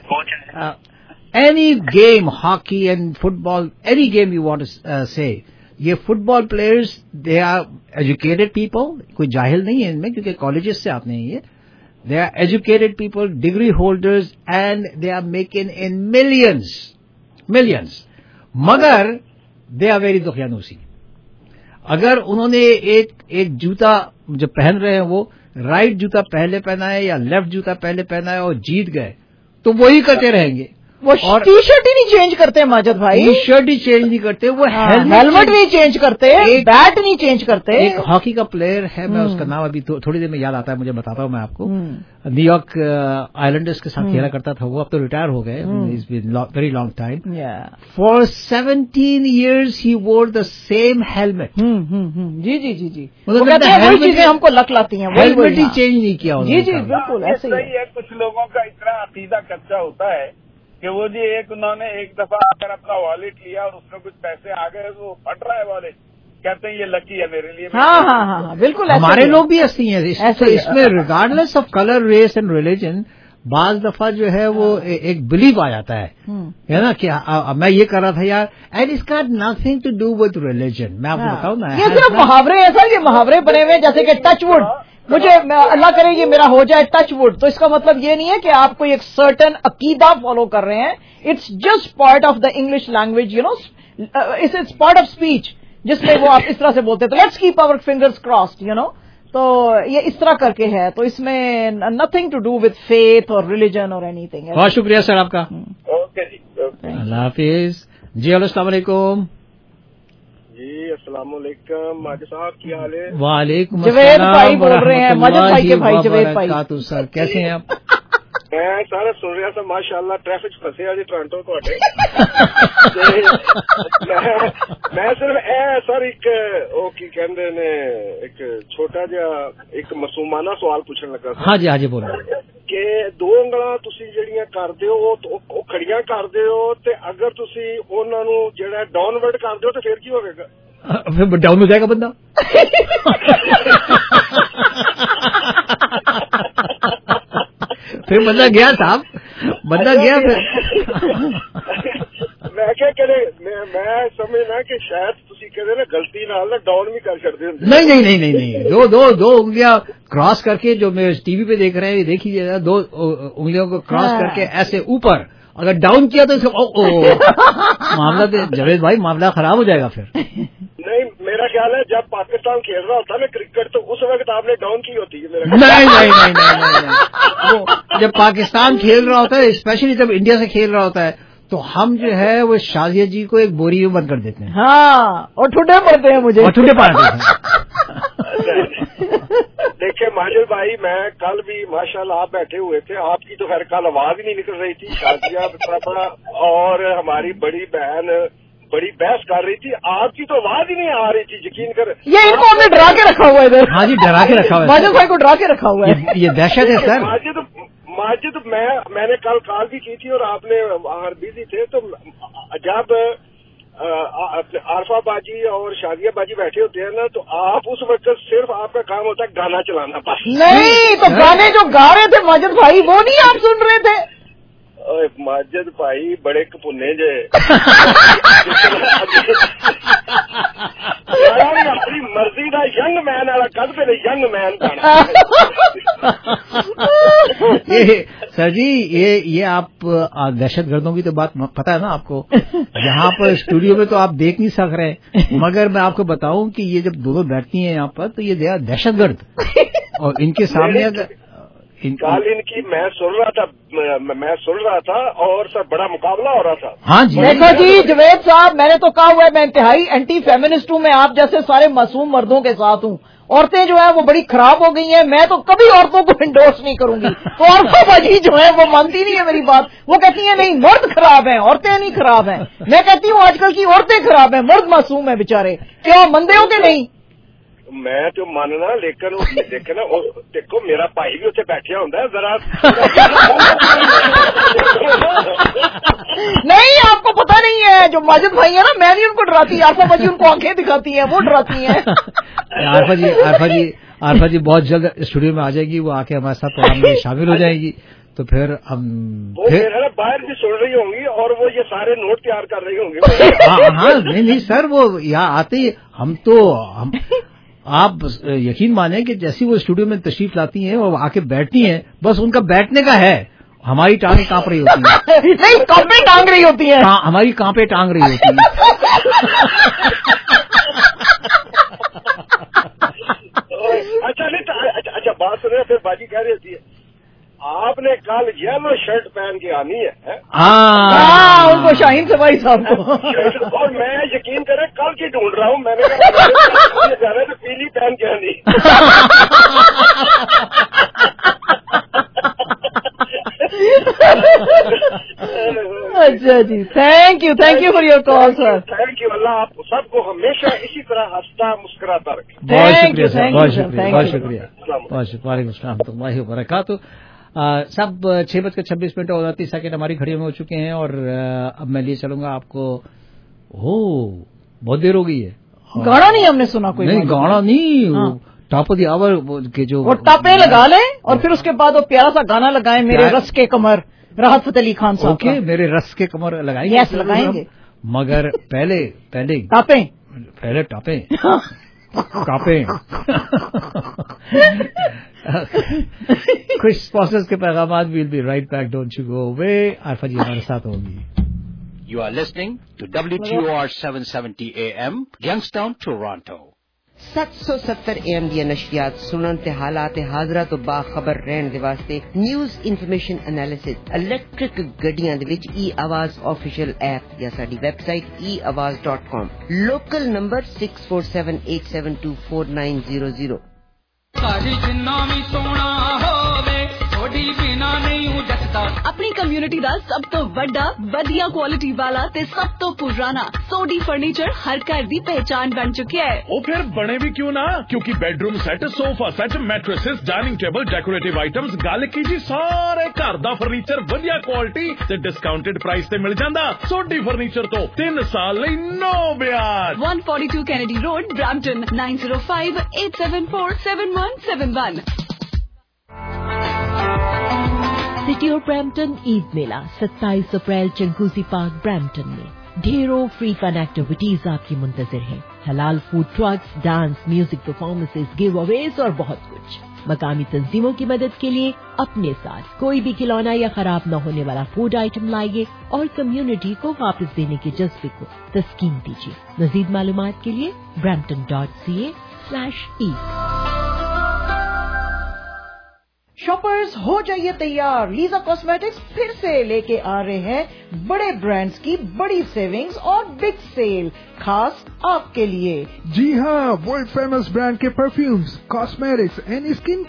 any game, hockey and football, any game you want to say, ये football players they are educated people, कोई जाहिल नहीं है इनमें, क्योंकि कॉलेजेस से आते हैं ये। They are educated people, degree holders, and they are making in millions millions, मगर दे आर वेरी दुखियानूसी। अगर उन्होंने एक एक जूता जो पहन रहे हैं वो राइट जूता पहले पहना है या लेफ्ट जूता पहले पहना है और जीत गए, तो वही करते रहेंगे। वो और टी शर्ट ही नहीं चेंज करते माजिद भाई, टी शर्ट ही चेंज नहीं करते, वो हेलमेट नहीं चेंज करते, एक- बैट नहीं चेंज करते। एक हॉकी का प्लेयर है, मैं उसका नाम अभी थो, थोड़ी देर में याद आता है मुझे, बताता हूँ मैं आपको। न्यूयॉर्क आइलैंडर्स के साथ खेला करता था वो, अब तो रिटायर हो गए, it's been very long time. For seventeen years he wore the same helmet. जी जी जी जी, मतलब वो कहते हैं वही helmet- चीजें हमको लक लाती हैं, वही हेलमेट वही ही हाँ। चेंज नहीं किया जी उन्होंने जी कहा। बिल्कुल ये ऐसे ही सही है। है। कुछ लोगों का इतना अकीदा कच्चा होता है कि वो जी एक उन्होंने एक दफा अगर अपना वॉलेट लिया और उसमें कुछ पैसे आ गए तो फट रहा है वॉलेट, कहते हैं ये लकी है मेरे लिए। हाँ हाँ हाँ हाँ, बिल्कुल ऐसे हमारे ही है। लोग भी ऐसे ही हैं। इस- ऐसे तो ही है। इसमें regardless of colour, race and religion, बाज दफा जो है वो ए, एक बिलीव आ जाता है, है ना, कि आ, आ, मैं ये कर रहा था यार, एंड इसका nothing to do with religion. मैं आपको बताऊं ना, ये सिर्फ मुहावरे हैं सर, ये मुहावरे बने हुए हैं, जैसे कि टच वुड, मुझे मैं- अल्लाह करे ये मेरा हो जाए टच वुड, तो इसका मतलब ये नहीं है कि आप कोई एक सर्टन अकीदा फॉलो कर रहे हैं। It's just part of the English language, you know, it's it's part of speech, जिसमें वो आप इस तरह से बोलते हैं, तो let's keep our fingers crossed, you know, तो ये इस तरह करके है, तो इसमें nothing to do with faith और रिलीजन और एनीथिंग। बहुत शुक्रिया सर आपका। ओके जी, ओके अल्लाह हाफिज जी। हेलो, अस्सलाम वालेकुम। जी, अस्सलाम वालेकुम माजिद साहब, क्या हाल है? वालेकुम जवेद अस्सलाम भाई बोल रहे हैं, माजिद भाई के भाई वरहमतुल्लाहि जवेद भाई। वबरकातुहू। सर कैसे हैं आप? मैं सारा सुन रहा था, माशाअल्लाह ट्रैफिक फसे आज टोरंटो ਤੁਹਾਡੇ। ਮੈਂ ਮੈਂ ਸਿਰਫ ਇਹ ਸਰ ਇੱਕ ਉਹ ਕੀ ਕਹਿੰਦੇ ਨੇ ਇੱਕ ਛੋਟਾ ਜਿਹਾ ਇੱਕ ਮਾਸੂਮਾਨਾ ਸਵਾਲ ਪੁੱਛਣ ਲੱਗਾ ਸੀ हाँ जी, हाँ जी, बोलो। ਕਿ ਦੋ ਉਂਗਲਾਂ ਤੁਸੀਂ ਜਿਹੜੀਆਂ ਕਰਦੇ ਹੋ ਉਹ ਉਹ ਖੜੀਆਂ ਕਰਦੇ ਹੋ, ਤੇ ਅਗਰ ਤੁਸੀਂ ਉਹਨਾਂ ਨੂੰ ਜਿਹੜਾ ਡਾਊਨਵਰਡ ਕਰਦੇ ਹੋ ਤੇ ਫਿਰ ਕੀ ਹੋਵੇਗਾ? फिर डाउन हो जाएगा बंदा। फिर बंदा गया साहब, बंदा गया फिर। ਮੈਂ ਕਿਹਾ ਕਦੇ ਮੈਂ ਮੈਂ ਸਮਝਣਾ ਕਿ ਸ਼ਾਇਦ ਤੁਸੀਂ ਕਦੇ ਨਾ ਗਲਤੀ ਨਾਲ ਨਾ ਡਾਊਨ ਵੀ ਕਰ ਛੱਡਦੇ ਹੁੰਦੇ। नहीं नहीं नहीं नहीं नहीं, दो दो दो उंगलियां क्रॉस करके, जो मैं टीवी पे देख रहे हैं देख लीजिएगा, दो उंगलियों को क्रॉस हाँ। करके ऐसे ऊपर अगर डाउन किया तो इसका ओ, ओ, मामला तो जवेद भाई मामला खराब हो जाएगा फिर। नहीं, मेरा ख्याल है जब पाकिस्तान खेल रहा होता है ना क्रिकेट, तो उस वक्त आपने डाउन की होती है मेरा। नहीं नहीं नहीं नहीं नहीं, नहीं। वो जब पाकिस्तान खेल रहा होता है, स्पेशली जब इंडिया से खेल रहा होता है, तो हम जो है वो शाजिया जी को एक बोरी में बंद कर देते हैं। हाँ, और ठुड्डे पड़ते हैं मुझे, और ठुड्डे पड़ देते हैं। देखिए माजिद भाई, मैं कल भी माशाल्लाह आप बैठे हुए थे, आपकी तो खैर कल आवाज ही नहीं निकल रही थी। शाजिया बड़ा और हमारी बड़ी बहन बड़ी बहस कर रही थी, आपकी तो आवाज ही नहीं आ रही थी, यकीन कर। ये इनको हमने डरा के रखा हुआ है इधर। हाँ जी, डरा के रखा हुआ है, माजिद भाई को डरा के रखा हुआ है। ये, ये दहशत है सर। माजिद माजिद मैं मैंने कल कॉल भी की थी और आपने बाहर बिजी थे, तो जब आरफा बाजी और शादिया बाजी बैठे होते हैं ना, तो आप उस वक्त सिर्फ आपका काम होता है गाना चलाना बस। नहीं तो गाने जो गा रहे थे माजिद भाई वो नहीं आप सुन रहे थे? माजिद भाई बड़े कपुन्ने जे अपनी मर्जी का यंग मैन वाला कद पे यंग मैन गाना। ये सर जी, ये ये आप दहशत गर्दों की तो बात पता है ना आपको। यहाँ पर स्टूडियो में तो आप देख नहीं सक रहे, मगर मैं आपको बताऊं कि ये जब दोनों बैठती हैं यहाँ पर तो ये दहशत गर्द, और इनके सामने अगर कल इनकी मैं सुन रहा था मैं सुन रहा था और सर बड़ा मुकाबला हो रहा था। हाँ जी, देखो जी जवेद साहब, मैंने तो कहा हुआ है मैं इंतहाई एंटी फेमिनिस्ट हूँ, मैं आप जैसे सारे मासूम मर्दों के साथ हूँ। औरतें जो है वो बड़ी खराब हो गई हैं, मैं तो कभी औरतों को इंडोर्स नहीं करूंगी। तो औरतों बाजी जो है वो मानती नहीं है मेरी बात, वो कहती है नहीं मर्द खराब हैं, औरतें नहीं खराब हैं। मैं कहती हूँ आजकल की औरतें खराब हैं, मर्द मासूम है बेचारे। क्यों मंदे हो के नहीं? मैं तो मानना, लेकिन लेकिन देखो मेरा भाई भी उत्थे बैठा होंगे जरा। नहीं, आपको पता नहीं है, जो माजिद भाई है ना, मैं नहीं उनको डराती, आरफा बाजी उनको आंखें दिखाती हैं, वो डराती हैं। आरफा जी आरफा जी आरफा जी बहुत जल्द स्टूडियो में आ जाएगी, वो आके हमारे साथ प्रोग्राम में शामिल हो जाएगी, तो फिर हम वो फिर है ना बाहर भी सुन रही होंगी और वो ये सारे नोट तैयार कर रही होंगी। हाँ हाँ, नहीं नहीं सर, वो यहाँ आते ही हम तो हम आप यकीन माने कि जैसी वो स्टूडियो में तशरीफ लाती हैं और आके बैठती हैं, बस उनका बैठने का है, हमारी टांगें कांप रही होती हैं। नहीं, कांपे टांग रही होती हैं, हमारी कांपे टांग रही होती हैं। अच्छा नहीं, अच्छा अच्छा बात सुनिए, फिर बाजी कह रही होती है आपने कल येलो शर्ट पहन के आनी है। हाँ, उनको शाहीन से भाई साहब को। और मैं यकीन करें कल की ढूंढ रहा हूँ, मैंने कहा जाना तो पीली पहन के आनी। अच्छा जी, thank you thank you for your call sir. Thank you, अल्लाह आप सबको हमेशा इसी तरह हंसता मुस्कुराता रखे। बहुत शुक्रिया सर, बहुत शुक्रिया, बहुत शुक्रिया, बहुत शुक्रिया। वालेकुम अस्सलाम वरहमतुल्लाहि वबरकातुहू। सब छह बजकर छब्बीस मिनट और उनतीस सेकंड हमारी घड़ियों में हो चुके हैं, और अब मैं लिए चलूंगा आपको। हो बहुत देर हो गई है, गाना नहीं हमने सुना कोई? नहीं गाना नहीं, टॉप ऑफ द आवर के जो वो टापे लगा लें और फिर उसके बाद वो प्यारा सा गाना लगाएं, मेरे रस के कमर, राहत फतेह अली खान साहब। ओके, मेरे रस के कमर लगाएंगे। यस, लगाएंगे, मगर पहले पहले टापे पहले टापे कापे। कुछ स्पॉन्सर्स के पैगामात, will be right back, don't you go away. Arfa ji हमारे साथ होंगी। You are listening to W T O R seven seventy A M, Youngstown, Toronto. सत्त सौ सत्तर ए एम ਦੀਆਂ ਨਸ਼ਰੀਆਤ ਸੁਣਨ ਤੇ ਹਾਲਾਤ ਹਾਜ਼ਰਾ ਤੋਂ ਬਾਖਬਰ ਰਹਿਣ ਦੇ ਵਾਸਤੇ ਨਿਊਜ਼ ਇਨਫੋਰਮੇਸ਼ਨ ਐਨਾਲਿਸਿਸ ਇਲੈਕਟ੍ਰਿਕ ਗੱਡੀਆਂ ਦੇ ਵਿੱਚ ਈ ਆਵਾਜ਼ ਆਫੀਸ਼ੀਅਲ ਐਪ ਜਾਂ ਸਾਡੀ website e awaz dot com, local number six four seven eight seven two four nine zero zero। ਸਾਡੀ ਜਿੰਨਾ ਵੀ ਸੋਹਣਾ ਹੋਵੇ ਥੋੜੀ ਬਿਨਾ ਨਹੀਂ ਹੂੰ ਜੱਟਦਾ। ਆਪਣੀ ਕਮਿਊਨਿਟੀ ਦਾ ਸਭ ਤੋਂ ਵੱਡਾ ਵਧੀਆ ਕੁਆਲਿਟੀ ਵਾਲਾ ਤੇ ਸਭ ਤੋਂ ਪੁਰਾਣਾ ਸੋਡੀ ਫਰਨੀਚਰ ਹਰ ਘਰ ਦੀ ਪਹਿਚਾਨ ਬਣ ਚੁੱਕਿਆ ਹੈ। ਉਹ ਫਿਰ ਬਣੇ ਵੀ ਕਿਉਂ ਨਾ, ਕਿਉਂਕਿ bedroom set, sofa set, mattresses, dining table, decorative items, ਗੱਲ ਕੀ ਜੀ ਸਾਰੇ ਘਰ ਦਾ ਫਰਨੀਚਰ ਵਧੀਆ ਕੁਆਲਿਟੀ ਤੇ ਡਿਸਕਾਊਂਟਡ ਪ੍ਰਾਈਸ ਤੇ ਮਿਲ ਜਾਂਦਾ। ਸੋਡੀ ਫਰਨੀਚਰ ਤੋਂ ਤਿੰਨ ਸਾਲ ਲਈ ਨੋ ਵਿਆਜ। one forty-two Kennedy Road, Brampton, nine zero five eight seven four seven one seven one। City और ब्रैम्पटन ईद मेला सत्ताईस अप्रैल चंगूसी पार्क ब्रैम्पटन में। ढेरों फ्री फन एक्टिविटीज आपकी मुंतजर हैं। हलाल food trucks, dance, music performances, giveaways और बहुत कुछ। मकामी तंजीमों की मदद के लिए अपने साथ कोई भी खिलौना या खराब न होने वाला फूड आइटम लाइए और कम्युनिटी को वापस देने के जज्बे को तस्कीन दीजिए। मजीद मालूमात के लिए Brampton dot C A slash Eid. Shoppers हो जाइए तैयार, लीजा कॉस्मेटिक्स फिर से लेके आ रहे हैं बड़े ब्रांड्स की बड़ी सेविंग्स और बिग सेल खास आपके लिए। जी हाँ, वर्ल्ड फेमस ब्रांड के perfumes, cosmetics and skin care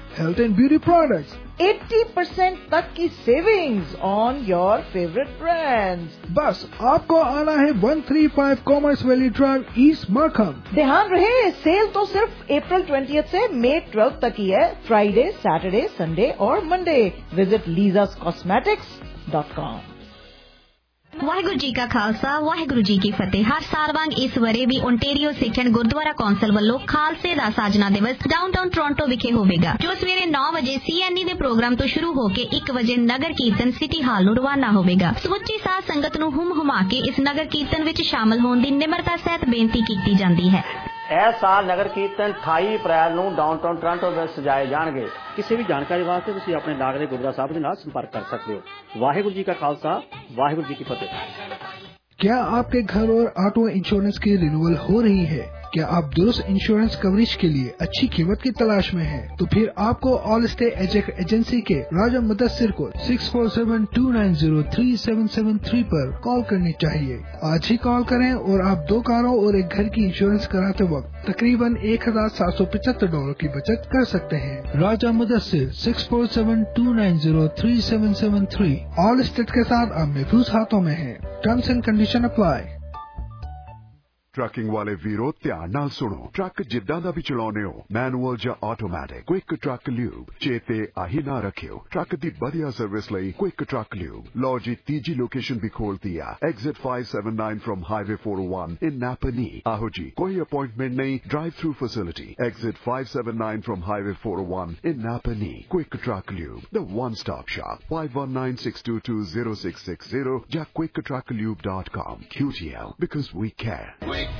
health and beauty products. eighty percent तक की savings on your favourite brands. बस आपको आना है one thirty-five Commerce Valley Drive, East Markham. ध्यान रहे, सेल तो सिर्फ अप्रैल twentieth से मई twelfth तक ही है. फ्राइडे, सैटरडे, संडे और Monday. Visit Leeja's cosmetics dot com. Waheguru ji ਕਾ ਖਾਲਸਾ, ਵਾਹਿਗੁਰੂ ਜੀ ਕੀ ਫਤਿਹ. ਹਰ ਸਾਲ ਵਾਂਗ ਇਸ ਵਰੇ ਵੀ Ontario Sikh and Gurdwara council ਵੱਲੋਂ ਖਾਲਸੇ ਦਾ ਸਾਜਨਾ ਦਿਵਸ ਡਾਊਨਟਾਊਨ ਟੋਰਾਂਟੋ ਵਿਖੇ ਹੋਵੇਗਾ, ਜੋ ਸਵੇਰੇ ਨੌ ਵਜੇ ਸੀਐਨਈ ਦੇ ਪ੍ਰੋਗਰਾਮ ਤੋਂ ਸ਼ੁਰੂ ਹੋ ਕੇ ਇੱਕ ਵਜੇ ਨਗਰ ਕੀਰਤਨ ਸਿਟੀ ਹਾਲ ਨੂੰ ਰਵਾਨਾ ਹੋਵੇਗਾ. ਸਮੁੱਚੀ ਸਾਧ ਸੰਗਤ ਨੂੰ ਹੁਮ ਹੁਮਾ ਕੇ ਇਸ ਨਗਰ ਕੀਰਤਨ ਵਿੱਚ ਸ਼ਾਮਲ ਹੋਣ ਦੀ ਨਿਮਰਤਾ ਸਹਿਤ ਬੇਨਤੀ ਕੀਤੀ ਜਾਂਦੀ ਹੈ. ਇਸ ਸਾਲ ਨਗਰ ਕੀਰਤਨ ਅਠਾਈ ਅਪ੍ਰੈਲ ਨੂੰ ਡਾਊਨਟਾਊਨ ਟੋਰਾਂਟੋ ਵਿੱਚ ਸਜਾਏ ਜਾਣਗੇ. ਕਿਸੇ ਵੀ ਜਾਣਕਾਰੀ ਵਾਸਤੇ ਤੁਸੀਂ ਆਪਣੇ ਲਾਗ ਦੇ ਗੁਰਦੁਆਰਾ ਸਾਹਿਬ ਦੇ ਨਾਲ ਸੰਪਰਕ ਕਰ ਸਕਦੇ ਹੋ. ਵਾਹਿਗੁਰੂ ਜੀ ਕਾ ਖਾਲਸਾ, ਵਾਹਿਗੁਰੂ ਜੀ ਕੀ ਫਤਿਹ. क्या आपके घर और ऑटो इंश्योरेंस की रिन्यूअल हो रही है? क्या आप दुरुस्त इंश्योरेंस कवरेज के लिए अच्छी कीमत की तलाश में हैं? तो फिर आपको ऑल स्टे एजेक एजेंसी के राजा मुदस्सिर को six four seven two nine zero three seven seven three पर कॉल करनी चाहिए. आज ही कॉल करें और आप दो कारों और एक घर की इंश्योरेंस कराते वक्त तकरीबन एक हजार सात सौ पचहत्तर डॉलर की बचत कर सकते हैं. Raja Mudassir six four seven two nine zero three seven seven three. Allstate के साथ आप महफूज हाथों में हैं. Terms and condition apply. Trucking ਵਾਲੇ ਵੀਰੋ, ਧਿਆਨ ਨਾਲ ਸੁਣੋ. ਟਰੱਕ ਜਿੱਦਾਂ ਦਾ ਵੀ ਚਲਾਉਣੇ ਹੋ, ਮੈਨੂਅਲ ਜਾਂ ਆਟੋਮੈਟਿਕ, ਕੁਇਕ ਟਰੱਕ ਲਿਊਬ ਚੇਤੇ ਆਹੀ ਨਾ ਰੱਖਿਓ. ਟਰੱਕ ਦੀ ਵਧੀਆ ਸਰਵਿਸ ਲਈ ਕੁਇਕ ਟਰੱਕ ਲਿਊਬ. ਲਓ ਜੀ, ਤੀਜੀ ਲੋਕੇਸ਼ਨ ਵੀ ਖੋਲਤੀ ਆ, exit five seventy-nine from highway four oh one in Napanee. ਆਹੋ ਜੀ, ਕੋਈ ਅਪਾਇੰਟਮੈਂਟ ਨਹੀਂ, drive through facility. Exit five seventy-nine from highway four oh one in Napanee. Quick truck lube, the one stop shop. five one nine six two two zero six six zero ਜਾਂ quick truck lube dot com. Q T L, because we care.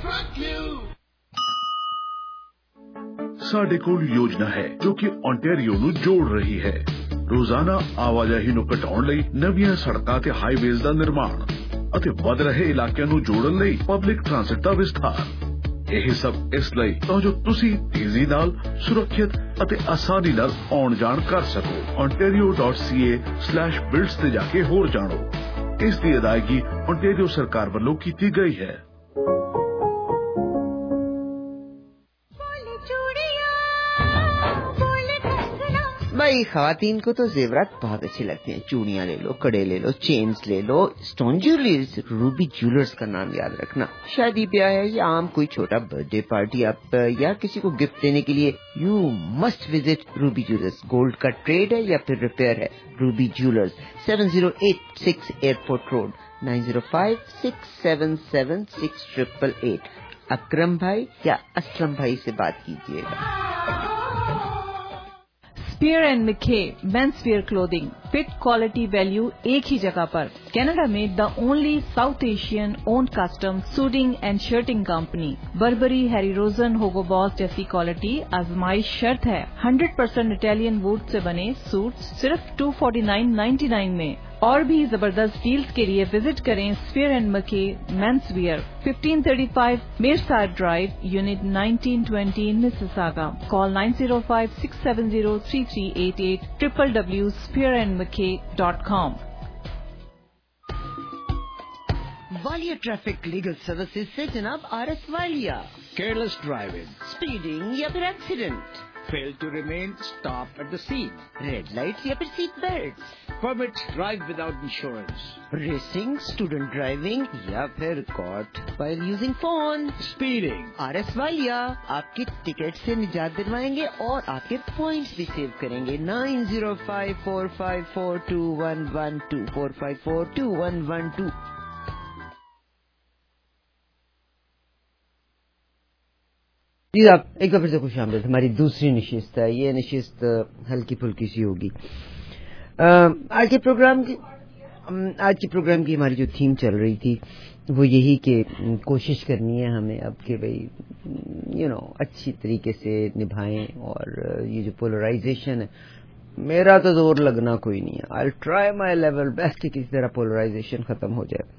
ਸਾਡੇ ਕੋਲ ਯੋਜਨਾ ਹੈ ਜੋ ਕਿ Ontario ਨੂੰ ਜੋੜ ਰਹੀ ਹੈ. ਰੋਜ਼ਾਨਾ ਆਵਾਜਾਈ ਨੂੰ ਘਟਾਉਣ ਲਈ ਨਵੀਆਂ ਸੜਕਾਂ ਤੇ ਹਾਈਵੇਜ਼ ਦਾ ਨਿਰਮਾਣ ਅਤੇ ਵੱਧ ਰਹੇ ਇਲਾਕਿਆਂ ਨੂੰ ਜੋੜਨ ਲਈ ਪਬਲਿਕ ਟ੍ਰਾਂਸਪੋਰਟ ਦਾ ਵਿਸਥਾਰ. ਇਹ ਸਭ ਇਸ ਲਈ ਤਾਂ ਜੋ ਤੁਸੀਂ ਤੇਜ਼ੀ ਨਾਲ, ਸੁਰੱਖਿਅਤ ਅਤੇ ਆਸਾਨੀ ਨਾਲ ਆਉਣ ਜਾਣ ਕਰ ਸਕੋ. ontario dot c a slash builds ਤੇ ਜਾ ਕੇ ਹੋਰ ਜਾਣੋ. ਇਸ ਦੀ ਅਦਾਇਗੀ ਓਨਟਾਰੀਓ ਸਰਕਾਰ ਵੱਲੋਂ ਕੀਤੀ ਗਈ ਹੈ. भाई खवातीन को तो जेवरात बहुत अच्छे लगते हैं. चूड़ियां ले लो, कड़े ले लो, चेन्स ले लो. स्टोन ज्वेलर्स, रूबी ज्वेलर्स का नाम याद रखना. शादी ब्याह है या आम कोई छोटा बर्थडे पार्टी आप या किसी को गिफ्ट देने के लिए you must visit Ruby jewellers. Gold का ट्रेड है या फिर रिपेयर है, Ruby jewellers seven zero eight six airport road nine zero five six seven seven six eight eight eight. Akram भाई या असलम भाई से बात कीजिएगा. Spear and McKay men's wear clothing, fit quality value एक ही जगह पर. कनाडा में the only South Asian owned custom suiting and shirting company. Burberry, Harry Rosen, Hugo Boss जैसी क्वालिटी आजमाइश शर्त है. Hundred percent Italian would say बने सूट सिर्फ two forty-nine ninety-nine में. और भी जबरदस्त डील्स के लिए विजिट करें Spear and McKay men's wear, fifteen thirty-five Meyerside drive, unit nineteen twenty Mississauga. Call nine zero five six seven zero three three eight eight, w w w dot spear and mckay dot com. Walia traffic legal services से जनाब R S Walia. Careless driving, speeding या फिर accident, fail to remain stopped at the scene, red lights या फिर seat belts, permits drive without insurance, racing, student driving या फिर caught while using phone, speeding. R S Walia आपकी ticket से निजात दिलवाएंगे और आपके पॉइंट्स भी सेव करेंगे. nine zero five four five four two one one two four five four two one one two. जी आप एक बार फिर से खुश आमदीद. हमारी दूसरी नशिस्त है. ये नशिस्त हल्की फुल्की सी होगी. आज के प्रोग्राम की आज के प्रोग्राम की हमारी जो थीम चल रही थी वो यही कि कोशिश करनी है हमें अब कि भाई यू नो अच्छी तरीके से निभाएं. और ये जो पोलराइजेशन है, मेरा तो जोर लगना कोई नहीं है. I try my level best कि किसी तरह पोलराइजेशन खत्म हो जाए.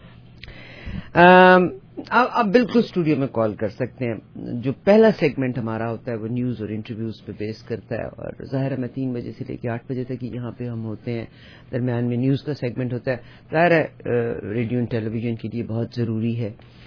आप आप बिल्कुल स्टूडियो में कॉल कर सकते हैं. जो पहला सेगमेंट हमारा होता है वो न्यूज़ और इंटरव्यूज पे बेस करता है. और ज़ाहिर है मैं तीन बजे से लेकर आठ बजे तक यहाँ पे हम होते हैं. दरमियान में न्यूज़ का सेगमेंट होता है. ज़ाहिर है रेडियो और टेलीविजन के लिए बहुत ज़रूरी है.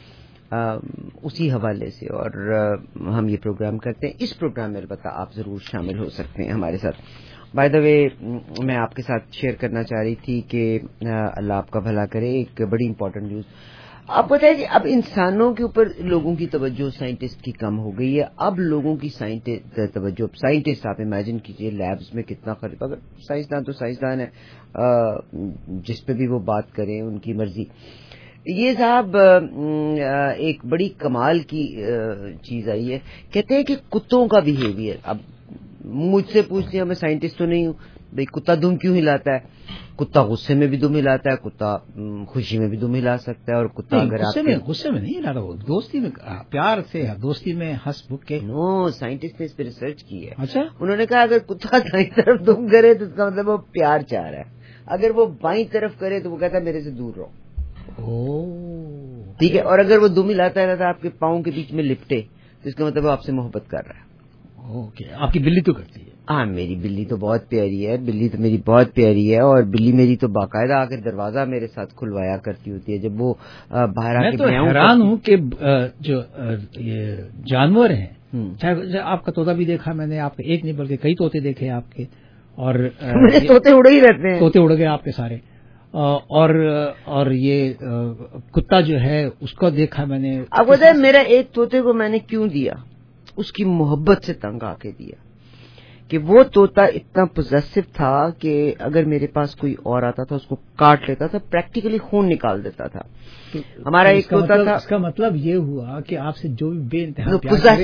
اسی حوالے سے اور ہم یہ پروگرام کرتے ہیں. اس پروگرام میں البتہ آپ ضرور شامل ہو سکتے ہیں ہمارے ساتھ. بائی دا وے میں آپ کے ساتھ شیئر کرنا چاہ رہی تھی کہ اللہ آپ کا بھلا کرے. ایک بڑی امپورٹنٹ نیوز آپ بتائیں کہ اب انسانوں کے اوپر لوگوں کی توجہ سائنٹسٹ کی کم ہو گئی ہے. اب لوگوں کی توجہ سائنٹسٹ آپ امیجن کیجئے لیبز میں کتنا خرید. اگر سائنسدان تو سائنسدان ہے, جس پہ بھی وہ بات کریں ان کی مرضی. یہ صاحب ایک بڑی کمال کی چیز آئی ہے. کہتے ہیں کہ کتوں کا بیہیویئر, اب مجھ سے پوچھتے ہیں, میں سائنٹسٹ تو نہیں ہوں, بھائی کتا دم کیوں ہلاتا ہے؟ کتا غصے میں بھی دم ہلاتا ہے, کتا خوشی میں بھی دم ہلا سکتا ہے, اور کتا اگر غصے میں غصے میں نہیں ہلاتا, وہ دوستی میں پیار سے دوستی میں ہنس بک کے. نو, سائنٹسٹ نے اس پہ ریسرچ کی ہے. اچھا, انہوں نے کہا اگر کتا دائیں طرف دم کرے تو اس کا مطلب وہ پیار چاہ رہا ہے, اگر وہ بائیں طرف کرے تو وہ کہتا ہے میرے سے دور رہو. ٹھیک ہے, اور اگر وہ دم ہلاتا ہے آپ کے پاؤں کے بیچ میں لپٹے تو اس کا مطلب وہ آپ سے محبت کر رہا ہے. اوکے, آپ کی بلی تو کرتی ہے؟ ہاں, میری بلی تو بہت پیاری ہے. بلی تو میری بہت پیاری ہے, اور بلی میری تو باقاعدہ آ کر دروازہ میرے ساتھ کھلوایا کرتی ہوتی ہے جب وہ باہر آ کے. میں تو حیران ہوں کہ جو یہ جانور ہیں, چاہے آپ کا طوطا بھی دیکھا میں نے, آپ کے ایک نہیں بلکہ کئی طوطے دیکھے آپ کے, اور طوطے اڑے ہی رہتے ہیں, طوطے اڑ گئے آپ کے سارے. اور اور یہ کتا جو ہے اس کو دیکھا میں نے. اب بتائیں میرا ایک طوطے کو میں نے کیوں دیا, اس کی محبت سے تنگ آ کے دیا کہ وہ طوطا اتنا پوزیسو تھا کہ اگر میرے پاس کوئی اور آتا تھا اس کو کاٹ لیتا تھا, پریکٹیکلی خون نکال دیتا تھا. ہمارا ایک طوطا تھا. اس کا مطلب یہ ہوا کہ آپ سے جو بھی بے انتہا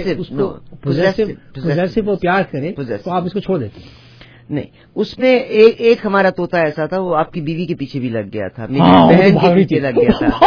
پوزیسو پیار کرے تو آپ اس کو چھوڑ دیتے ہیں. نہیں, اس میں ایک ایک ہمارا طوطا ایسا تھا, وہ آپ کی بیوی کے پیچھے بھی لگ گیا تھا, میری بہن کے پیچھے لگ گیا تھا.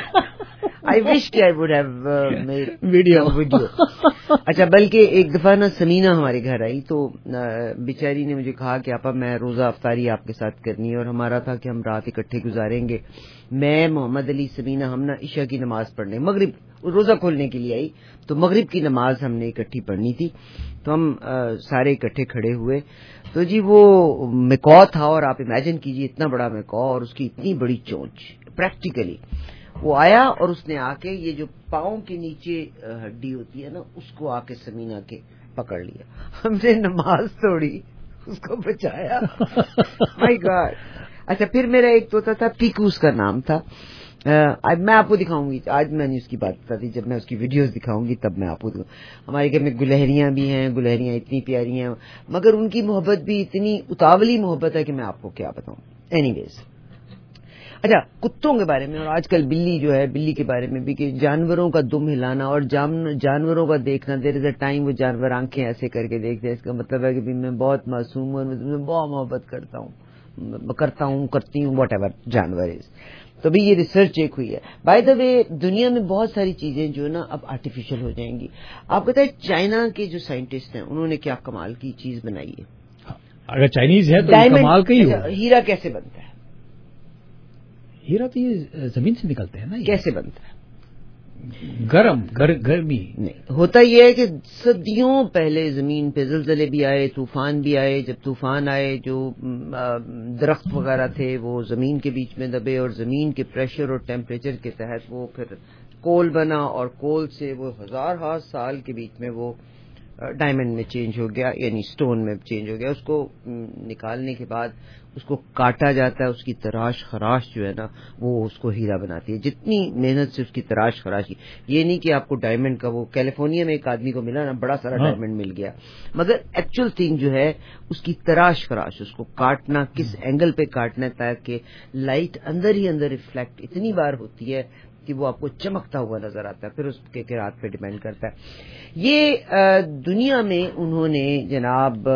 I wish I would have uh, made video. video. اچھا, بلکہ ایک دفعہ نا سمینا ہمارے گھر آئی تو بیچاری نے مجھے کہا کہ آپا میں روزہ افطاری آپ کے ساتھ کرنی ہے, اور ہمارا تھا کہ ہم رات اکٹھے گزاریں گے. میں, محمد علی, سمینا, ہم نا عشاء کی نماز پڑھنے, مغرب روزہ کھولنے کے لیے آئی تو مغرب کی نماز ہم نے اکٹھی پڑھنی تھی, تو ہم سارے اکٹھے کھڑے ہوئے. تو جی وہ میکو تھا, اور آپ امیجن کیجیے اتنا بڑا میکو اور اس کی اتنی بڑی چونچ. پریکٹیکلی وہ آیا اور اس نے آ کے یہ جو پاؤں کے نیچے ہڈی ہوتی ہے نا اس کو آ کے سمینا کے پکڑ لیا. ہم نے نماز توڑی, اس کو بچایا. My God. اچھا, پھر میرا ایک طوطا تھا, پیکو اس کا نام تھا. میں آپ کو دکھاؤں گی, آج میں نے اس کی بات بتا دی, جب میں اس کی ویڈیوز دکھاؤں گی تب میں آپ کو دکھاؤں. ہمارے گھر میں گلہریاں بھی ہیں, گلہریاں اتنی پیاری ہیں, مگر ان کی محبت بھی اتنی اتاولی محبت ہے کہ میں آپ کو کیا بتاؤں. اینی ویز, اچھا, کتوں کے بارے میں, اور آج کل بلی جو ہے, بلی کے بارے میں بھی کہ جانوروں کا دم ہلانا اور جانوروں کا دیکھنا. دیر از اے ٹائم وہ جانور آنکھیں ایسے کر کے دیکھتے ہیں, اس کا مطلب ہے کہ میں بہت معصوم ہوں, میں بہت محبت کرتا ہوں کرتا ہوں کرتی ہوں واٹ ایور جانور از. تو بھی یہ ریسرچ ایک ہوئی ہے. بائی دا وے, دنیا میں بہت ساری چیزیں جو ہے نا اب آرٹیفیشل ہو جائیں گی. آپ بتائیں چائنا کے جو سائنٹسٹ ہیں انہوں نے کیا کمال کی چیز بنائی ہے. اگر چائنیز ہے تو کمال کا ہی ہوگا. ہیرا کیسے بنتا ہے؟ ہیرا تو یہ زمین سے نکلتے ہیں نا. کیسے بنتا ہے؟ گرم گر, گرمی نہیں ہوتا. یہ ہے کہ صدیوں پہلے زمین پہ زلزلے بھی آئے, طوفان بھی آئے. جب طوفان آئے جو درخت وغیرہ تھے وہ زمین کے بیچ میں دبے, اور زمین کے پریشر اور ٹیمپریچر کے تحت وہ پھر کول بنا, اور کول سے وہ ہزار ہزار سال کے بیچ میں وہ ڈائمنڈ میں چینج ہو گیا, یعنی سٹون میں چینج ہو گیا. اس کو نکالنے کے بعد اس کو کاٹا جاتا ہے, اس کی تراش خراش جو ہے نا وہ اس کو ہیرا بناتی ہے. جتنی محنت سے اس کی تراش خراش کی, یہ نہیں کہ آپ کو ڈائمنڈ کا, وہ کیلیفورنیا میں ایک آدمی کو ملا نا بڑا سارا ڈائمنڈ مل گیا, مگر ایکچوئل تھنگ جو ہے اس کی تراش خراش, اس کو کاٹنا, کس اینگل پہ کاٹنا ہے تاکہ لائٹ اندر ہی اندر ریفلیکٹ اتنی بار ہوتی ہے کہ وہ آپ کو چمکتا ہوا نظر آتا ہے. پھر اس کے قرات پہ ڈیپینڈ کرتا ہے. یہ دنیا میں انہوں نے جناب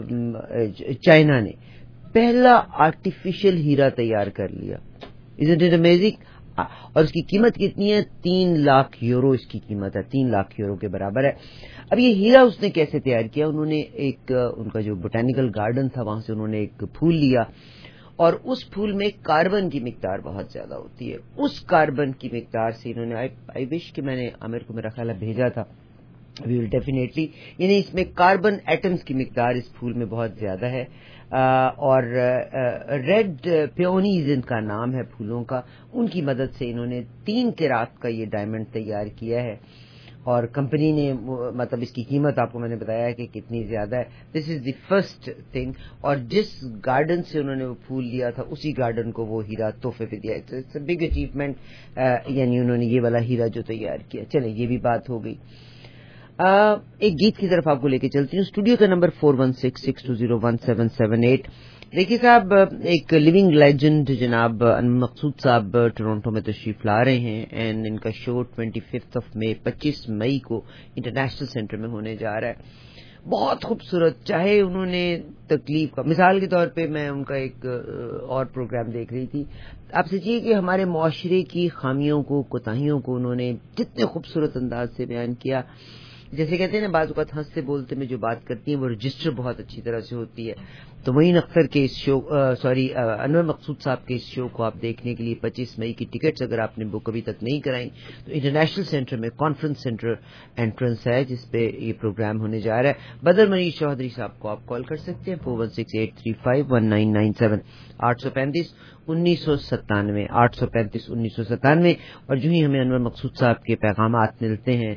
چائنا نے پہلا آرٹیفیشل ہیرا تیار کر لیا. Isn't it amazing؟ اور اس کی قیمت کتنی ہے؟ تین لاکھ یورو اس کی قیمت ہے, تین لاکھ یورو کے برابر ہے. اب یہ ہیرا اس نے کیسے تیار کیا؟ انہوں نے ایک, ان کا جو بوٹینیکل گارڈن تھا وہاں سے انہوں نے ایک پھول لیا, اور اس پھول میں کاربن کی مقدار بہت زیادہ ہوتی ہے. اس کاربن کی مقدار سے انہوں نے, آئی وش کہ میں نے عامر کو میرا خیال ہے بھیجا تھا, وی ول ڈیفینیٹلی, یعنی اس میں کاربن ایٹمز کی مقدار اس پھول میں بہت زیادہ ہے, اور ریڈ پیونیز ان کا نام ہے پھولوں کا, ان کی مدد سے انہوں نے تین کیرات کا یہ ڈائمنڈ تیار کیا ہے, اور کمپنی نے مطلب اس کی قیمت آپ کو میں نے بتایا ہے کہ کتنی زیادہ ہے. دس از دی فرسٹ تھنگ, اور جس گارڈن سے انہوں نے وہ پھول لیا تھا اسی گارڈن کو وہ ہیرا تحفے پہ دیا. اٹس اے بگ اچیومنٹ, یعنی انہوں نے یہ والا ہیرا جو تیار کیا. چلیں یہ بھی بات ہو گئی. Uh, ایک گیت کی طرف آپ کو لے کے چلتی ہوں. اسٹوڈیو کا نمبر four one six six two zero one seven seven eight. دیکھیے صاحب, ایک لیونگ لیجنڈ جناب انور مقصود صاحب ٹورانٹو میں تشریف لا رہے ہیں, اینڈ ان کا show twenty fifth of May پچیس مئی کو انٹرنیشنل سینٹر میں ہونے جا رہا ہے. بہت خوبصورت, چاہے انہوں نے تکلیف کا, مثال کے طور پہ میں ان کا ایک اور پروگرام دیکھ رہی تھی. آپ سوچیے کہ ہمارے معاشرے کی خامیوں کو, کوتاہیوں کو انہوں نے جتنے خوبصورت انداز سے بیان کیا. جیسے کہتے ہیں نا, بعض اوقات ہنستے بولتے میں جو بات کرتی ہیں وہ رجسٹر بہت اچھی طرح سے ہوتی ہے. تو معین اختر کے اس شو, سوری انور مقصود صاحب کے اس شو کو آپ دیکھنے کے لیے پچیس مئی کی ٹکٹس اگر آپ نے بک ابھی تک نہیں کرائیں تو انٹرنیشنل سینٹر میں کانفرنس سینٹر انٹرنس ہے جس پہ یہ پروگرام ہونے جا رہا ہے. بدر منیش چودھری صاحب کو آپ کال کر سکتے ہیں four one six eight three five one nine nine seven, آٹھ سو پینتیس انیس سو ستانوے آٹھ سو پینتیس انیس سو ستانوے. اور جو ہی ہمیں انور مقصود صاحب کے پیغامات ملتے ہیں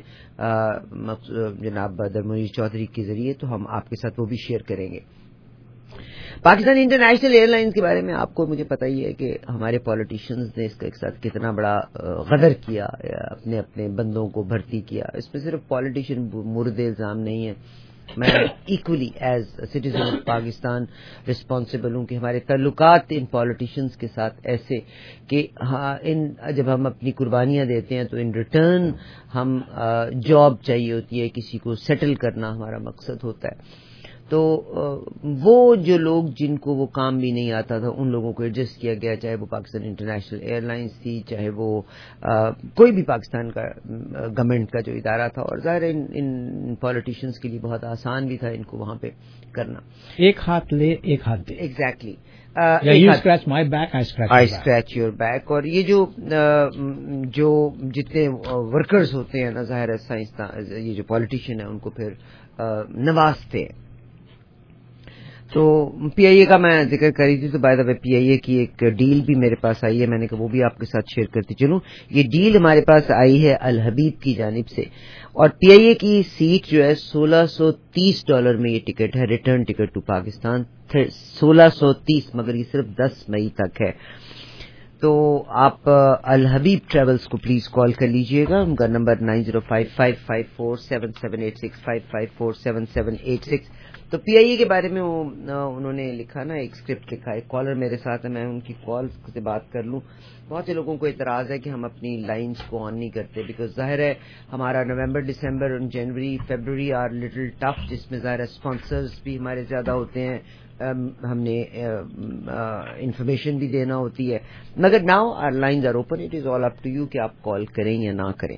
جناب بدر منیش چودھری کے ذریعے تو ہم آپ کے ساتھ وہ بھی شیئر کریں گے. پاکستان انٹرنیشنل ایئر لائنز کے بارے میں آپ کو مجھے پتہ ہی ہے کہ ہمارے پالیٹیشینز نے اس کے ساتھ کتنا بڑا غدر کیا, اپنے اپنے بندوں کو بھرتی کیا. اس میں صرف پالیٹیشین مورد الزام نہیں ہے, میں equally as citizen of Pakistan responsible ہوں کہ ہمارے تعلقات ان پالیٹیشینز کے ساتھ ایسے کہ ہاں ان جب ہم اپنی قربانیاں دیتے ہیں تو ان ریٹرن ہم جاب چاہیے ہوتی ہے, کسی کو سیٹل کرنا ہمارا مقصد ہوتا ہے. تو وہ جو لوگ جن کو وہ کام بھی نہیں آتا تھا ان لوگوں کو ایڈجسٹ کیا گیا, چاہے وہ پاکستان انٹرنیشنل ایئر لائنز تھی, چاہے وہ کوئی بھی پاکستان کا گورنمنٹ کا جو ادارہ تھا. اور ظاہر ان, ان پالیٹیشینز کے لیے بہت آسان بھی تھا ان کو وہاں پہ کرنا. ایک ہاتھ لے ایک ہاتھ دے. Exactly, you scratch my back I scratch your back. اور یہ جو جو جتنے ورکرز ہوتے ہیں نا, ظاہر ہے سائنسدان, یہ جو پالیٹیشین ہے ان کو پھر نوازتے ہیں. تو پی آئی اے کا میں ذکر کری تھی, تو بائی دا وے پی آئی اے کی ایک ڈیل بھی میرے پاس آئی ہے, میں نے کہا وہ بھی آپ کے ساتھ شیئر کرتی چلوں. یہ ڈیل ہمارے پاس آئی ہے الحبیب کی جانب سے, اور پی آئی اے کی سیٹ جو ہے سولہ سو تیس ڈالر میں یہ ٹکٹ ہے, ریٹرن ٹکٹ ٹو پاکستان سولہ سو تیس, مگر یہ صرف دس مئی تک ہے. تو آپ الحبیب ٹریولز کو پلیز کال کر لیجئے گا, ان کا نمبر nine zero five five five four seven seven eight six five five four seven seven eight six. تو پی آئی اے کے بارے میں وہ انہوں نے لکھا نا, ایک اسکرپٹ لکھا ہے. کالر میرے ساتھ ہے, میں ان کی کال سے بات کر لوں. بہت سے لوگوں کو اعتراض ہے کہ ہم اپنی لائنز کو آن نہیں کرتے, بیکاز ظاہر ہے ہمارا November December January February are little tough, جس میں ظاہر ہے اسپانسرز بھی ہمارے زیادہ ہوتے ہیں, ہم نے انفارمیشن بھی دینا ہوتی ہے. مگر now our lines are open, it is all up to you کہ آپ کال کریں یا نہ کریں.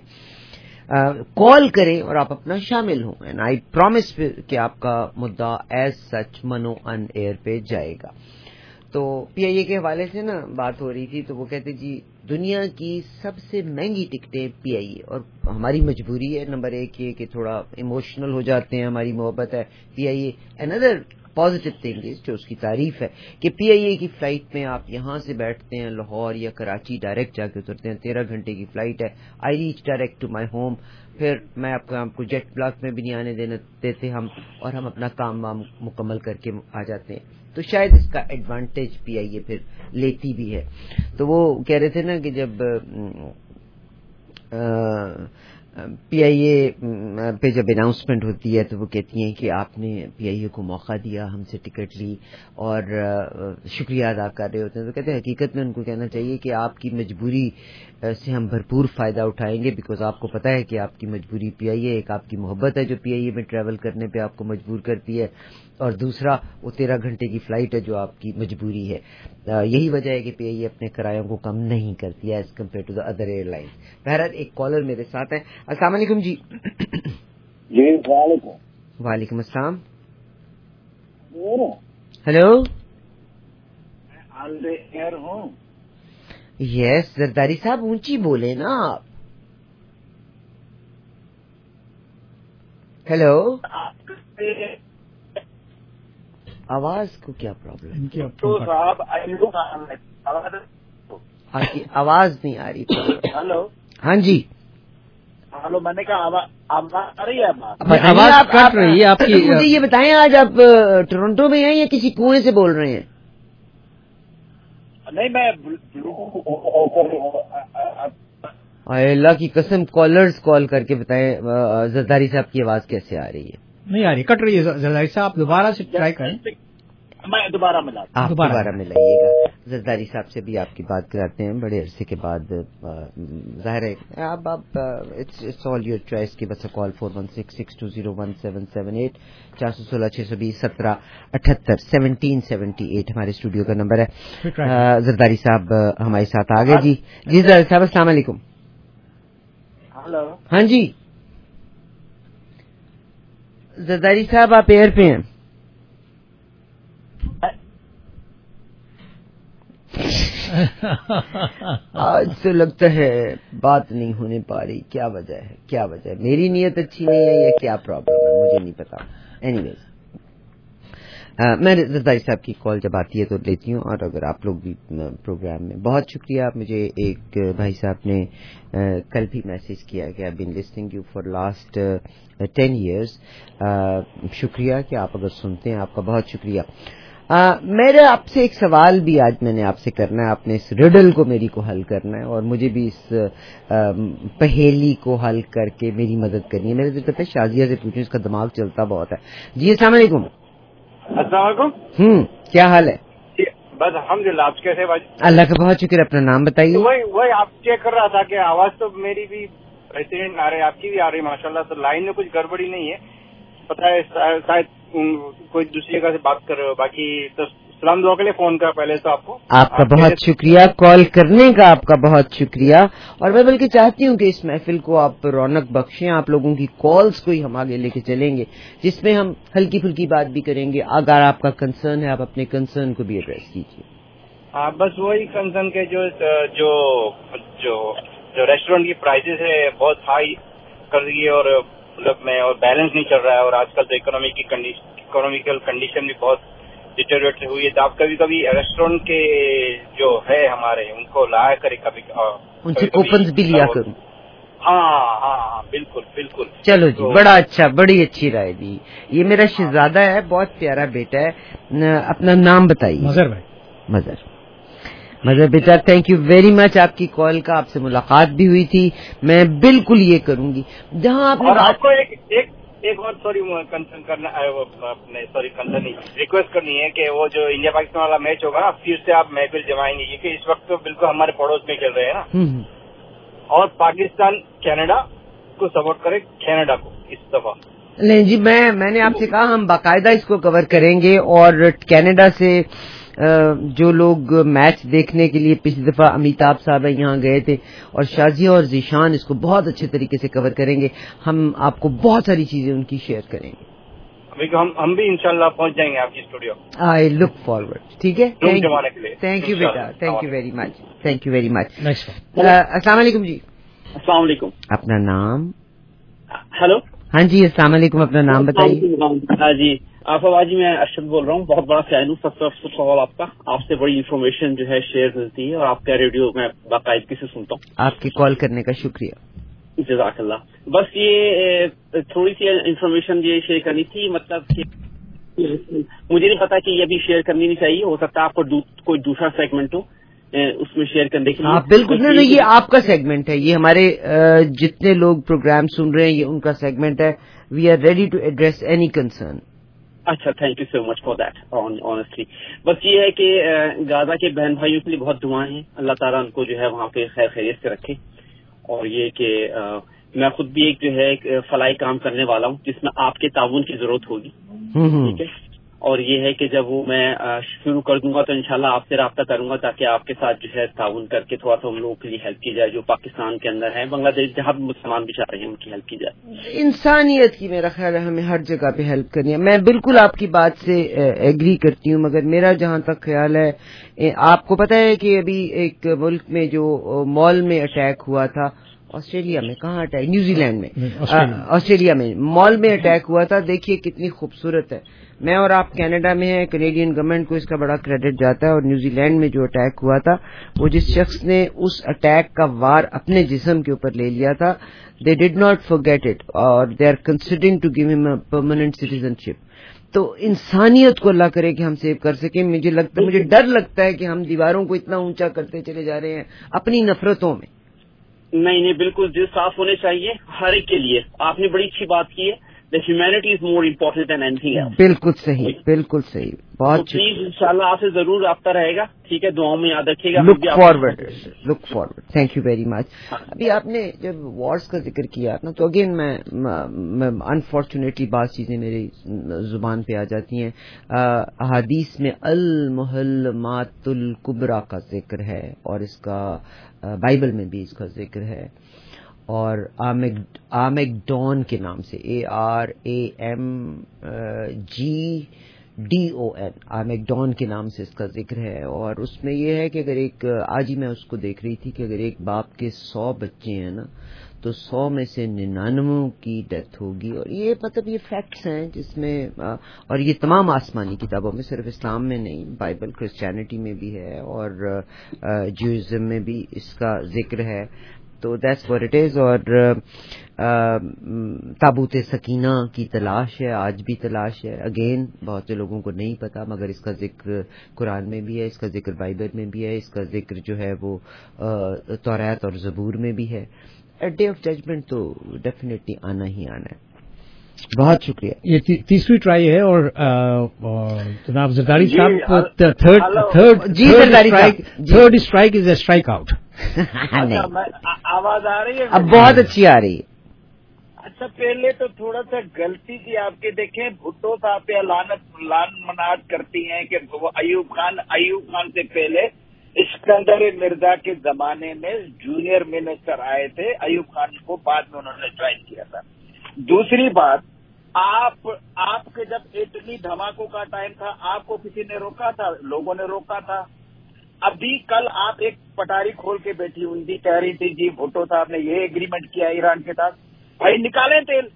کال کریں اور آپ اپنا شامل ہوں, اینڈ آئی پرومس کہ آپ کا مدعا ایز سچ منو ان ایئر پہ جائے گا. تو پی آئی اے کے حوالے سے نا بات ہو رہی تھی, تو وہ کہتے جی دنیا کی سب سے مہنگی ٹکٹیں پی آئی اے, اور ہماری مجبوری ہے نمبر ایک یہ کہ تھوڑا ایموشنل ہو جاتے ہیں, ہماری محبت ہے پی آئی اے. اینادر پازیٹو تھنگ از جو اس کی تعریف ہے کہ پی آئی اے کی فلائٹ میں آپ یہاں سے بیٹھتے ہیں لاہور یا کراچی, ڈائریکٹ جا کے اترتے ہیں, تیرہ گھنٹے کی فلائٹ ہے. I reach direct to my home, پھر میں آپ کو آپ کو جیٹ بلاک میں بھی نہیں آنے دینے دیتے ہم, اور ہم اپنا کام وام مکمل کر کے آ جاتے ہیں. تو شاید اس کا ایڈوانٹیج پی آئی اے پھر لیتی بھی ہے. تو وہ کہہ رہے تھے نا کہ جب پی آئی اے پہ جب اناؤنسمنٹ ہوتی ہے تو وہ کہتی ہیں کہ آپ نے پی آئی اے کو موقع دیا, ہم سے ٹکٹ لی اور شکریہ ادا کر رہے ہوتے ہیں. تو کہتے ہیں حقیقت میں ان کو کہنا چاہیے کہ آپ کی مجبوری سے ہم بھرپور فائدہ اٹھائیں گے, بیکاز آپ کو پتہ ہے کہ آپ کی مجبوری پی آئی اے, ایک آپ کی محبت ہے جو پی آئی اے میں ٹریول کرنے پہ آپ کو مجبور کرتی ہے, اور دوسرا وہ تیرہ گھنٹے کی فلائٹ ہے جو آپ کی مجبوری ہے. یہی وجہ ہے کہ پی آئی اے اپنے کرایوں کو کم نہیں کرتی ہے as compare to the other airline. بہرحال ایک کالر میرے ساتھ ہے. السلام علیکم جی. جی السلام علیکم. وعلیکم السلام. ہلو, آن دی ایئر ہوں. یس زرداری صاحب, اونچی بولے نا آپ. हेलो, आवाज को क्या प्रॉब्लम? तो साहब आपकी आवाज नहीं आ रही। हेलो, हाँ जी, हेलो, मैंने कहा आवाज आवाज आ रही है? आवाज कट रही है आपकी। मुझे ये बताएं, आज आप टोरंटो में हैं या किसी कुएं से बोल रहे हैं? नहीं, मैं अल्लाह की कसम, कॉलर्स कॉल करके बताएं जरदारी साहब की आवाज कैसे आ रही है? नहीं आ रही, कट रही है जरदारी साहब, आप दोबारा से ट्राई करें। मैं दोबारा मिला आप दोबारा मिलाइएगा। जरदारी साहब से भी आपकी बात कराते हैं बड़े अरसे के बाद। जाहिर है आप आप it's it's all your choice. की बस call four one six six two zero one seven seven eight चार सौ सोलह छह सौ बीस सत्रह अठहत्तर सेवनटीन सेवेंटी एट हमारे स्टूडियो का नंबर है। जरदारी साहब हमारे साथ आ गए जी। जी जरदारी साहब, अस्सलाम वालेकुम। हेलो, हाँ जी जरदारी साहब, आप एयर पे हैं? आज तो लगता है बात नहीं होने पा रही। क्या वजह है? क्या वजह है? मेरी नीयत अच्छी नहीं है या क्या प्रॉब्लम है? मुझे नहीं पता। एनीवेज, मैं जरदारी साहब की कॉल जब आती है तो लेती हूँ। और अगर आप लोग भी प्रोग्राम में, बहुत शुक्रिया। मुझे एक भाई साहब ने आ, कल भी मैसेज किया कि I been listening you for last ten years. शुक्रिया कि आप अगर सुनते हैं, आपका बहुत शुक्रिया। आ, मेरे आपसे एक सवाल भी आज मैंने आपसे करना है। आपने इस रिडल को मेरी को हल करना है और मुझे भी इस आ, पहेली को हल करके मेरी मदद करनी है। मेरे दिल करता है शाजिया से पूछूं, इसका दिमाग चलता बहुत है। जी अस्सलाम वालेकुम। अस्सलाम वालेकुम। हम्म, क्या हाल है? बस अल्हम्दुलिल्लाह, आप कैसे भाई? अल्लाह का बहुत शुक्र। अपना नाम बताइए। तो वही वही आप चेक कर रहा था कि आवाज तो मेरी भी बेहतरीन आ रही है, आपकी भी आ रही है माशाल्लाह। तो लाइन में कुछ गड़बड़ी नहीं है, पता है शायद कोई दूसरी जगह से बात कर रहे हो। बाकी तो सलाम दुआ के लिए फोन कर पहले तो आपको। आपका बहुत शुक्रिया कॉल करने का, आपका बहुत शुक्रिया। और मैं बल्कि चाहती हूँ कि इस महफिल को आप रौनक बख्शें। आप लोगों की कॉल्स को ही हम आगे लेके चलेंगे, जिसमें हम हल्की फुल्की बात भी करेंगे। अगर आपका कंसर्न है, आप अपने कंसर्न को भी एड्रेस कीजिए। हाँ, बस वही कंसर्न के जो जो जो जो रेस्टोरेंट की प्राइसेस है बहुत हाई कर दी है और मतलब में और बैलेंस नहीं चल रहा है। और आजकल तो इकोनॉमी की इकोनॉमिकल कंडीशन भी बहुत डिटेरियोरेट हुई है। तो आप कभी कभी रेस्टोरेंट के जो है हमारे, उनको लाया करें कभी, उनसे कूपन्स भी लिया करूं। हाँ हाँ हाँ, बिल्कुल बिल्कुल। चलो जी, बड़ा अच्छा, बड़ी अच्छी राय दी। ये मेरा शहजादा है, बहुत प्यारा बेटा है। अपना नाम बताइए। मजर भाई। मजर मजर बेटा, थैंक यू वेरी मच। आपकी कॉल का, आपसे मुलाकात भी हुई थी। मैं बिल्कुल ये करूंगी जहां आपने और आपको एक एक एक और सॉरी कंसर्न करना अपने सॉरी कंसर्न नहीं रिक्वेस्ट करनी है कि वो जो इंडिया पाकिस्तान वाला मैच होगा ना, फिर से आप महफिल जमाएंगे, क्योंकि इस वक्त तो बिल्कुल हमारे पड़ोस में खेल रहे हैं ना। और पाकिस्तान कनाडा को सपोर्ट करे, कनाडा को इस दफा। नहीं जी, मैं मैंने आपसे कहा हम बाकायदा इसको कवर करेंगे। और कनाडा से जो लोग मैच देखने के लिए पिछली दफा अमिताभ साहब यहाँ गए थे, और शाजिया और जीशान इसको बहुत अच्छे तरीके से कवर करेंगे। हम आपको बहुत सारी चीजें उनकी शेयर करेंगे। अभी हम हम भी इंशाल्लाह पहुंच जाएंगे आपकी स्टूडियो। I look forward. ठीक है, जमाने के लिए। थैंक यू बेटा, thank you very much, thank you very much. अस्सलाम वालेकुम जी। अस्सलाम वालेकुम। अपना नाम? हेलो। हाँ जी, अस्सलाम वालेकुम। अपना नाम बताइए। हाँ जी, आफाबाजी, मैं अरशद बोल रहा हूँ, बहुत बड़ा फैन हूँ। सबसे फर्स्ट ऑफ ऑल आपका, आपसे बड़ी इन्फॉर्मेशन जो है शेयर मिलती है और आपका रेडियो मैं बाकायदगी से सुनता हूँ। आपकी कॉल करने का शुक्रिया। जज़ाकल्लाह। बस ये थोड़ी सी इन्फॉर्मेशन ये शेयर करनी थी, मतलब कि मुझे नहीं पता कि ये भी शेयर करनी नहीं चाहिए, हो सकता है आपको दू, कोई दूसरा सेगमेंट हो उसमें शेयर करने के लिए। आप बिल्कुल नहीं, नहीं, ये आपका सेगमेंट है। ये हमारे जितने लोग प्रोग्राम सुन रहे हैं, ये उनका सेगमेंट है। We are ready to address any concern. अच्छा, thank you so much for that honestly. बस ये है कि गाजा के बहन भाइयों के लिए बहुत दुआएं हैं, अल्लाह ताला उनको जो है वहाँ पे खैर खैरियत से रखे। और ये कि मैं खुद भी एक जो है एक फलाई काम करने वाला हूँ जिसमें आपके ताउन की जरूरत होगी, ठीक है। और ये है कि जब वो मैं शुरू कर दूंगा तो इंशाल्लाह आपसे रब्ता करूंगा, ताकि आपके साथ जो है ताउन करके थोड़ा सा उन लोगों के लिए हेल्प की जाए जो पाकिस्तान के अंदर है, बांग्लादेश जहाँ भी मुसलमान भी चाह रहे हैं उनकी हेल्प की जाए। इंसानियत की मेरा ख्याल है हमें हर जगह पे हेल्प करनी है। मैं बिल्कुल आपकी बात से एग्री करती हूँ, मगर मेरा जहाँ तक ख्याल है, आपको पता है कि अभी एक मुल्क में जो मॉल में अटैक हुआ था آسٹریلیا میں کہاں اٹیک؟ نیوزی لینڈ میں، آسٹریلیا میں مال میں اٹیک ہوا تھا. دیکھیے کتنی خوبصورت ہے. میں اور آپ کینیڈا میں ہیں، کینیڈین گورنمنٹ کو اس کا بڑا کریڈٹ جاتا ہے. اور نیوزی لینڈ میں جو اٹیک ہوا تھا، وہ جس شخص نے اس اٹیک کا وار اپنے جسم کے اوپر لے لیا تھا، they did not forget it اور they are considering to give ہم پرماننٹ سٹیزن شپ. تو انسانیت کو اللہ کرے کہ ہم سیو کر سکیں. مجھے لگتا مجھے ڈر لگتا ہے کہ ہم دیواروں کو اتنا اونچا کرتے چلے جا رہے ہیں اپنی نفرتوں میں. نہیں نہیں بالکل دل صاف ہونے چاہیے ہر ایک کے لیے. آپ نے بڑی اچھی بات کی ہے. The humanity is more important than anything else. بالکل صحیح، بالکل صحیح. بہت پلیز انشاءاللہ آپ سے ضرور رابطہ رہے گا. ٹھیک ہے، دعاؤں میں یاد رکھیے گا. Look forward look forward thank you very much. ابھی آپ نے جب وارز کا ذکر کیا نا، تو اگین میں انفارچونیٹلی بعض چیزیں میری زبان پہ آ جاتی ہیں. احادیث میں المحلمات الکبریٰ کا ذکر ہے اور اس کا بائبل میں بھی اس کا ذکر ہے. اور آرمیگڈون کے نام سے، A R A M G D O N, Armageddon کے نام سے اس کا ذکر ہے. اور اس میں یہ ہے کہ اگر ایک، آج ہی میں اس کو دیکھ رہی تھی کہ اگر ایک باپ کے سو بچے ہیں نا، تو سو میں سے ننانوے کی ڈیتھ ہوگی. اور یہ مطلب یہ فیکٹس ہیں جس میں، اور یہ تمام آسمانی کتابوں میں، صرف اسلام میں نہیں، بائبل کرسچینٹی میں بھی ہے اور جیوئزم میں بھی اس کا ذکر ہے. تو دیٹس واٹ اٹ از. اور تابوت سکینہ کی تلاش ہے، آج بھی تلاش ہے. اگین بہت سے لوگوں کو نہیں پتا، مگر اس کا ذکر قرآن میں بھی ہے، اس کا ذکر بائبل میں بھی ہے، اس کا ذکر جو ہے وہ تورات اور زبور میں بھی ہے. ایٹ ڈے آف ججمنٹ تو ڈیفینیٹلی آنا ہی آنا ہے. بہت شکریہ. یہ تیسری ٹرائی ہے. اور جناب زرداری صاحب، third strike is a strike out. آواز آ رہی ہے؟ اب بہت اچھی آ رہی ہے. اچھا، پہلے تو تھوڑا سا غلطی کی آپ کے، دیکھیں بھٹو صاحب پہ لعنت لان مناد کرتی ہیں کہ وہ ایوب خان ایوب خان سے پہلے اسکندر مرزا کے زمانے میں جونیئر منسٹر آئے تھے. ایوب خان کو بعد میں انہوں نے جوائن کیا تھا. دوسری بات، آپ آپ کے جب اٹلی دھماکوں کا ٹائم تھا، آپ کو کسی نے روکا تھا؟ لوگوں نے روکا تھا. ابھی کل آپ ایک پٹاری کھول کے بیٹھی ہوئی تھی، کہہ رہی تھی جی بھٹو صاحب نے یہ ایگریمنٹ کیا ایران کے ساتھ. بھائی نکالیں تیل.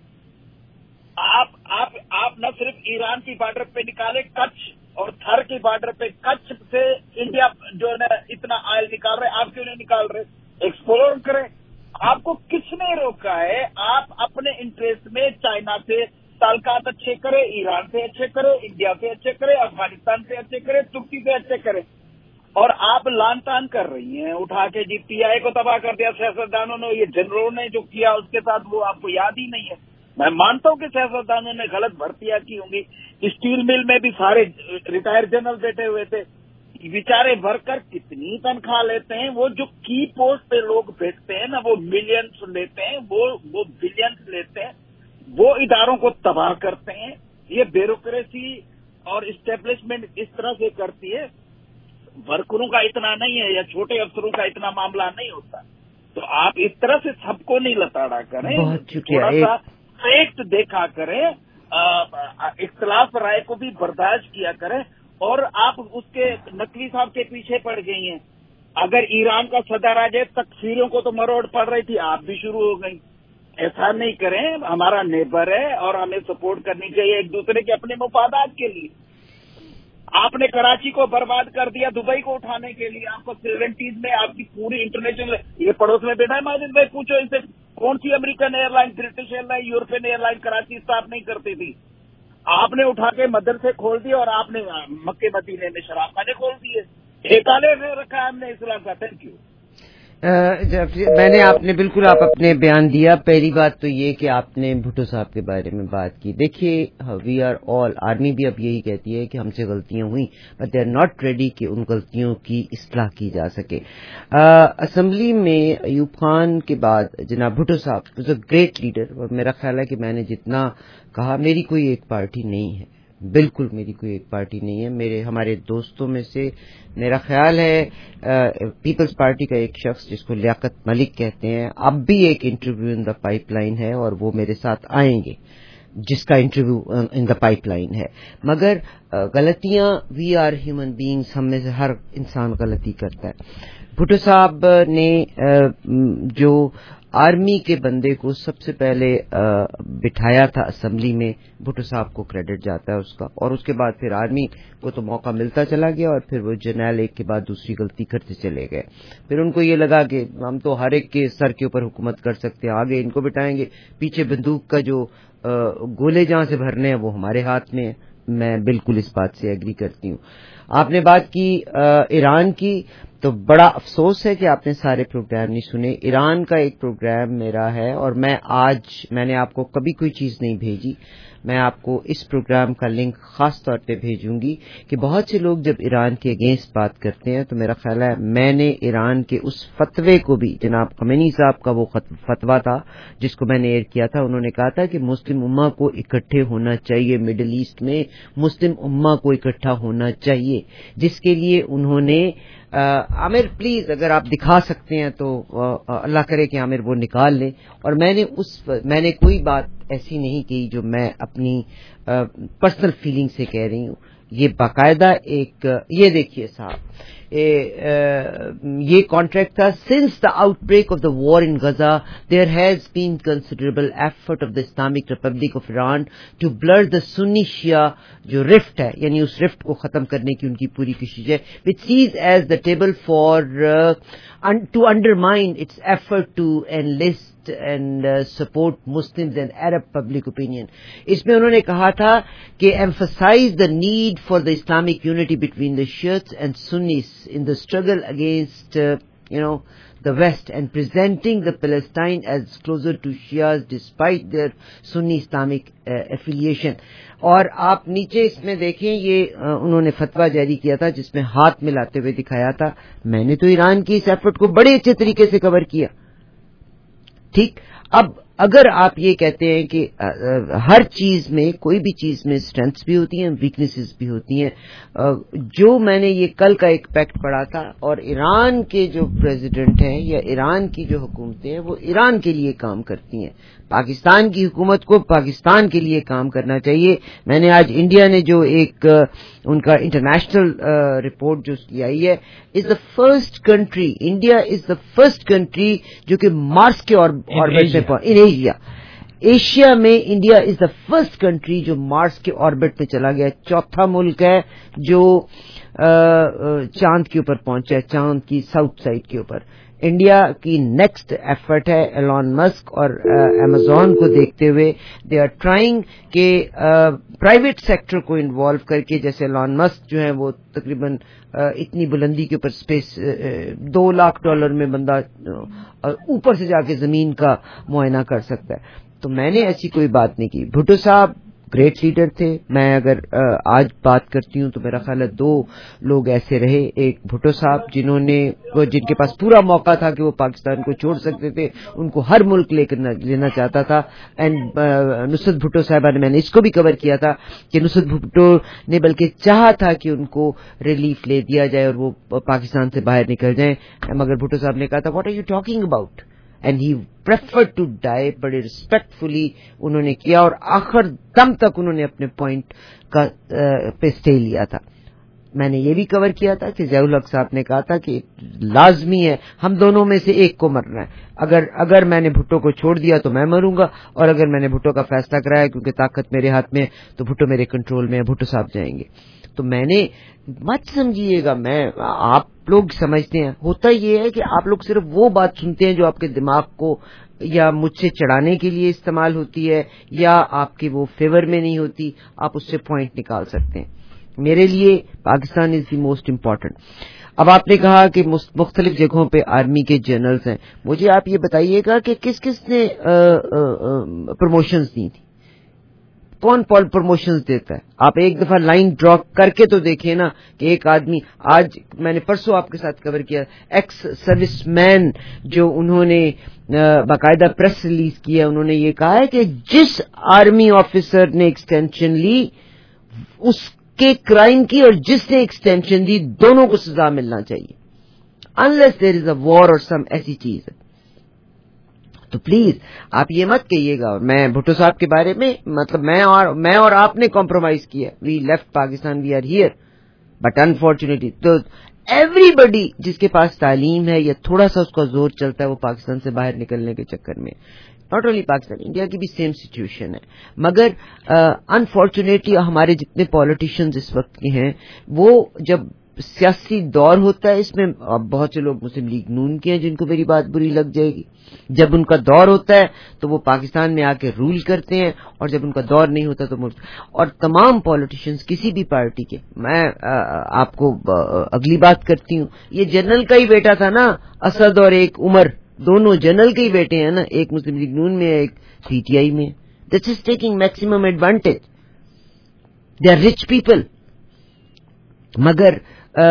آپ آپ آپ نہ صرف ایران کی بارڈر پہ نکالے، کچھ اور تھر کی بارڈر پہ، کچھ سے انڈیا جو ہے نا اتنا آئل نکال رہے، آپ کیوں نہیں نکال رہے؟ ایکسپلور کریں. آپ کو کس نے روکا ہے؟ آپ اپنے انٹرسٹ میں چائنا سے تعلقات اچھے کرے، ایران سے اچھے کرے، انڈیا سے اچھے کرے، افغانستان سے اچھے کرے، ترکی سے اچھے کرے. اور آپ لان تان کر رہی ہیں اٹھا کے جی پی آئی کو تباہ کر دیا سیاستدانوں نے. یہ جنرلوں نے جو کیا اس کے ساتھ وہ آپ کو یاد ہی نہیں ہے. میں مانتا ہوں کہ سیاستدانوں نے غلط بھرتیاں کی ہوں گی. اسٹیل مل میں بھی سارے ریٹائر جنرل بیٹھے ہوئے تھے. بیچارے ورکر کتنی تنخواہ لیتے ہیں. وہ جو کی پوسٹ پہ لوگ بیٹھتے ہیں نا، وہ ملینز لیتے ہیں، وہ وہ بلینز لیتے ہیں. وہ اداروں کو تباہ کرتے ہیں. یہ بیوروکریسی اور اسٹیبلشمنٹ اس طرح سے کرتی ہے. ورکروں کا اتنا نہیں ہے یا چھوٹے افسروں کا اتنا معاملہ نہیں ہوتا. تو آپ اس طرح سے سب کو نہیں لتاڑا کریں. تھوڑا سا فیکٹ دیکھا کریں، اختلاف رائے کو بھی برداشت کیا کریں. اور آپ اس کے نقوی صاحب کے پیچھے پڑ گئی ہیں. اگر ایران کا صدر آ جائے، تکفیریوں کو تو مروڑ پڑ رہی تھی، آپ بھی شروع ہو گئی. ایسا نہیں کریں. ہمارا نیبر ہے اور ہمیں سپورٹ کرنی چاہیے ایک دوسرے کے اپنے مفادات کے لیے. آپ نے کراچی کو برباد کر دیا دبئی کو اٹھانے کے لیے. آپ کو سیونٹیز میں آپ کی پوری انٹرنیشنل، یہ پڑوس میں بیٹھا ہے ماجد بھائی، پوچھو ان سے کون سی American airline, British airline, European airline Karachi staff نہیں کرتی تھی. آپ نے اٹھا کے مدرسے کھول دیے اور آپ نے مکے مدینے میں شراب خانے کھول دیے. ٹھیکانے میں رکھا ہم نے اسلام کا. Thank you. میں نے آپ نے بالکل آپ اپنے بیان دیا. پہلی بات تو یہ کہ آپ نے بھٹو صاحب کے بارے میں بات کی. دیکھیے وی آر آل، آرمی بھی اب یہی کہتی ہے کہ ہم سے غلطیاں ہوئیں، but they are not ready کہ ان غلطیوں کی اصلاح کی جا سکے. اسمبلی میں ایوب خان کے بعد جناب بھٹو صاحب واز اے گریٹ لیڈر. اور میرا خیال ہے کہ میں نے جتنا کہا، میری کوئی ایک پارٹی نہیں ہے، بالکل میری کوئی ایک پارٹی نہیں ہے. میرے ہمارے دوستوں میں سے میرا خیال ہے پیپلز پارٹی کا ایک شخص جس کو لیاقت ملک کہتے ہیں، اب بھی ایک interview in the pipeline ہے اور وہ میرے ساتھ آئیں گے جس کا interview in the pipeline ہے. مگر غلطیاں، وی آر ہیومن بینگز، ہم میں سے ہر انسان غلطی کرتا ہے. بھٹو صاحب نے جو آرمی کے بندے کو سب سے پہلے بٹھایا تھا اسمبلی میں، بھٹو صاحب کو کریڈٹ جاتا ہے اس کا، اور اس کے بعد پھر آرمی کو تو موقع ملتا چلا گیا اور پھر وہ جرنیل ایک کے بعد دوسری غلطی کرتے چلے گئے. پھر ان کو یہ لگا کہ ہم تو ہر ایک کے سر کے اوپر حکومت کر سکتے ہیں، آگے ان کو بٹھائیں گے، پیچھے بندوق کا جو گولے جہاں سے بھرنے ہیں وہ ہمارے ہاتھ میں. میں بالکل اس بات سے ایگری کرتی ہوں. آپ نے بات کی ایران کی، تو بڑا افسوس ہے کہ آپ نے سارے پروگرام نہیں سنے. ایران کا ایک پروگرام میرا ہے اور میں آج میں نے آپ کو کبھی کوئی چیز نہیں بھیجی، میں آپ کو اس پروگرام کا لنک خاص طور پہ بھیجوں گی کہ بہت سے لوگ جب ایران کے اگینسٹ بات کرتے ہیں تو میرا خیال ہے میں نے ایران کے اس فتوے کو بھی، جناب خمینی صاحب کا وہ فتوا تھا جس کو میں نے ایئر کیا تھا، انہوں نے کہا تھا کہ مسلم امہ کو اکٹھے ہونا چاہیے، مڈل ایسٹ میں مسلم امہ کو اکٹھا ہونا چاہیے، جس کے لیے انہوں نے عامر پلیز اگر آپ دکھا سکتے ہیں تو اللہ کرے کہ عامر وہ نکال لیں. اور میں نے اس میں نے کوئی بات ایسی نہیں کی جو میں اپنی پرسنل فیلنگ سے کہہ رہی ہوں. یہ باقاعدہ ایک، یہ دیکھیے صاحب، یہ کانٹریکٹ تھا. Since the out break of the war in Gaza there has been considerable effort of the Islamic republic of Iran to blur دا سنی شیعہ جو رفٹ ہے، یعنی اس رفٹ کو ختم کرنے کی ان کی پوری کوشش ہے، which sees as the table for to undermine its effort to enlist and uh, support Muslims and Arab public opinion. اس میں انہوں نے کہا تھا کہ emphasize the need for the Islamic unity between the Shiites and Sunnis in the struggle against uh, you know the West and presenting the Palestine as closer to Shias despite their Sunni Islamic uh, affiliation. اور آپ نیچے اس میں دیکھیں یہ انہوں نے فتویٰ جاری کیا تھا جس میں ہاتھ ملاتے ہوئے دکھایا تھا. میں نے تو ایران کی اس ایفرٹ کو بڑے اچھے طریقے سے کور کیا. ٹھیک، اب اگر آپ یہ کہتے ہیں کہ ہر چیز میں، کوئی بھی چیز میں اسٹرینتھس بھی ہوتی ہیں، ویکنیسز بھی ہوتی ہیں، جو میں نے یہ کل کا ایک پیکٹ پڑھا تھا، اور ایران کے جو پریزیڈنٹ ہیں یا ایران کی جو حکومتیں ہیں وہ ایران کے لیے کام کرتی ہیں. پاکستان کی حکومت کو پاکستان کے لیے کام کرنا چاہیے. میں نے آج انڈیا نے جو ایک ان کا انٹرنیشنل رپورٹ جو کی آئی ہے، is the first country, India is the first country جو کہ مارس کے آربٹ میں ان ایشیا ایشیا میں India is the first country جو مارس کے آربٹ میں چلا گیا. چوتھا ملک ہے جو چاند کے اوپر پہنچا ہے، چاند کی ساؤتھ سائڈ کے اوپر. انڈیا کی نیکسٹ ایفرٹ ہے ایلون مسک اور امیزون کو دیکھتے ہوئے دے آر ٹرائنگ کہ پرائیویٹ سیکٹر کو انوالو کر کے، جیسے ایلون مسک جو ہے وہ تقریباً اتنی بلندی کے اوپر اسپیس دو لاکھ ڈالر میں بندہ اوپر سے جا کے زمین کا معائنہ کر سکتا ہے. تو میں نے ایسی کوئی بات نہیں کی. بھٹو صاحب گریٹ لیڈر تھے. میں اگر آج بات کرتی ہوں تو میرا خیال ہے دو لوگ ایسے رہے، ایک بھٹو صاحب جنہوں نے جن کے پاس پورا موقع تھا کہ وہ پاکستان کو چھوڑ سکتے تھے، ان کو ہر ملک لے کر لینا چاہتا تھا. اینڈ نصرت بھٹو صاحبہ نے، میں نے اس کو بھی کور کیا تھا کہ نصرت بھٹو نے بلکہ چاہا تھا کہ ان کو ریلیف لے دیا جائے اور وہ پاکستان سے باہر نکل جائیں، مگر بھٹو صاحب نے کہا تھا what are you talking about, and he preferred to die. بڑے ریسپیکٹفلی انہوں نے کیا اور آخر دم تک انہوں نے اپنے پوائنٹ کا پہ اسٹے لیا تھا. میں نے یہ بھی کور کیا تھا کہ ضیاء الحق صاحب نے کہا تھا کہ لازمی ہے ہم دونوں میں سے ایک کو مرنا ہے. اگر اگر میں نے بھٹو کو چھوڑ دیا تو میں مروں گا، اور اگر میں نے بھٹو کا فیصلہ کرایا کیونکہ طاقت میرے ہاتھ میں تو بھٹو میرے کنٹرول میں ہے، بھٹو صاحب جائیں گے. تو میں نے، مت سمجھیے گا، میں آپ لوگ سمجھتے ہیں، ہوتا یہ ہے کہ آپ لوگ صرف وہ بات سنتے ہیں جو آپ کے دماغ کو یا مجھ سے چڑھانے کے لیے استعمال ہوتی ہے یا آپ کے وہ فیور میں نہیں ہوتی، آپ اس سے پوائنٹ نکال سکتے ہیں. میرے لیے Pakistan is the most important. اب آپ نے کہا کہ مختلف جگہوں پہ آرمی کے جنرلز ہیں. مجھے آپ یہ بتائیے گا کہ کس کس نے پروموشنز دی تھی، کون پروموشنز دیتا ہے؟ آپ ایک دفعہ لائن ڈرا کر کے تو دیکھیں نا کہ ایک آدمی، آج میں نے پرسوں آپ کے ساتھ کور کیا، ایکس سروس مین جو انہوں نے باقاعدہ پریس ریلیز کیا، انہوں نے یہ کہا ہے کہ جس آرمی آفیسر نے ایکسٹینشن لی اس کے کرائم کی اور جس نے ایکسٹینشن دی دونوں کو سزا ملنا چاہیے، انلیس دیر از اے وار اور سم ایسی چیز ہے. تو پلیز آپ یہ مت کہیے گا. اور میں بھٹو صاحب کے بارے میں، مطلب میں اور میں اور آپ نے کمپرومائز کیا، we left Pakistan, we are here, but unfortunately تو ایوری بڈی جس کے پاس تعلیم ہے یا تھوڑا سا اس کا زور چلتا ہے وہ پاکستان سے باہر نکلنے کے چکر میں, ناٹ اونلی پاکستان, انڈیا کی بھی سیم سچویشن ہے. مگر انفارچونیٹلی uh, ہمارے جتنے پالیٹیشینز اس وقت کے ہیں وہ جب سیاسی دور ہوتا ہے, اس میں بہت سے لوگ مسلم لیگ نون کے ہیں جن کو میری بات بری لگ جائے گی, جب ان کا دور ہوتا ہے تو وہ پاکستان میں آ کے رول کرتے ہیں, اور جب ان کا دور نہیں ہوتا تو ملک. اور تمام پالیٹیشینز کسی بھی پارٹی کے, میں آپ کو اگلی بات کرتی ہوں, یہ جنرل کا ہی بیٹا تھا نا اسد, اور ایک عمر, دونوں جنرل کے ہی بیٹے ہیں نا, ایک مسلم لیگ نون میں ایک پی ٹی آئی میں. This is taking maximum advantage, they are rich people. مگر آ,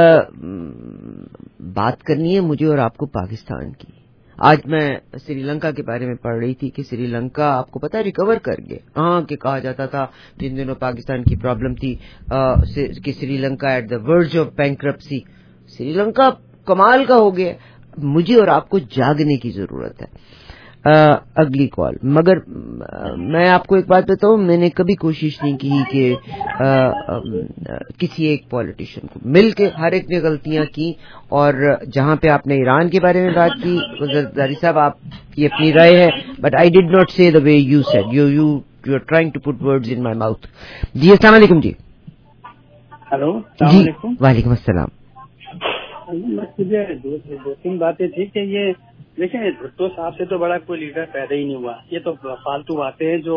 بات کرنی ہے مجھے اور آپ کو پاکستان کی. آج میں سری لنکا کے بارے میں پڑھ رہی تھی کہ سری لنکا آپ کو پتا ہے ریکور کر گئے. ہاں کہ کہا جاتا تھا جن دنوں پاکستان کی پرابلم تھی آ, کہ Sri Lanka at the verge of bankruptcy. Sri Lanka کمال کا ہو گیا. مجھے اور آپ کو جاگنے کی ضرورت ہے. آ, اگلی کال. مگر آ, میں آپ کو ایک بات بتاؤں, میں نے کبھی کوشش نہیں کی کہ آ, آ, کسی ایک پولیٹیشین کو مل کے, ہر ایک نے غلطیاں کی. اور جہاں پہ آپ نے ایران کے بارے میں بات کی زرداری صاحب, آپ کی اپنی رائے ہے, but I did not say the way you said. You you you are trying to put words in my mouth. جی السلام علیکم. جی ہلو, جی وعلیکم السلام. مجھے دو تین باتیں تھی کہ یہ دیکھیں بھٹو صاحب سے تو بڑا کوئی لیڈر پیدا ہی نہیں ہوا. یہ تو فالتو باتیں ہیں جو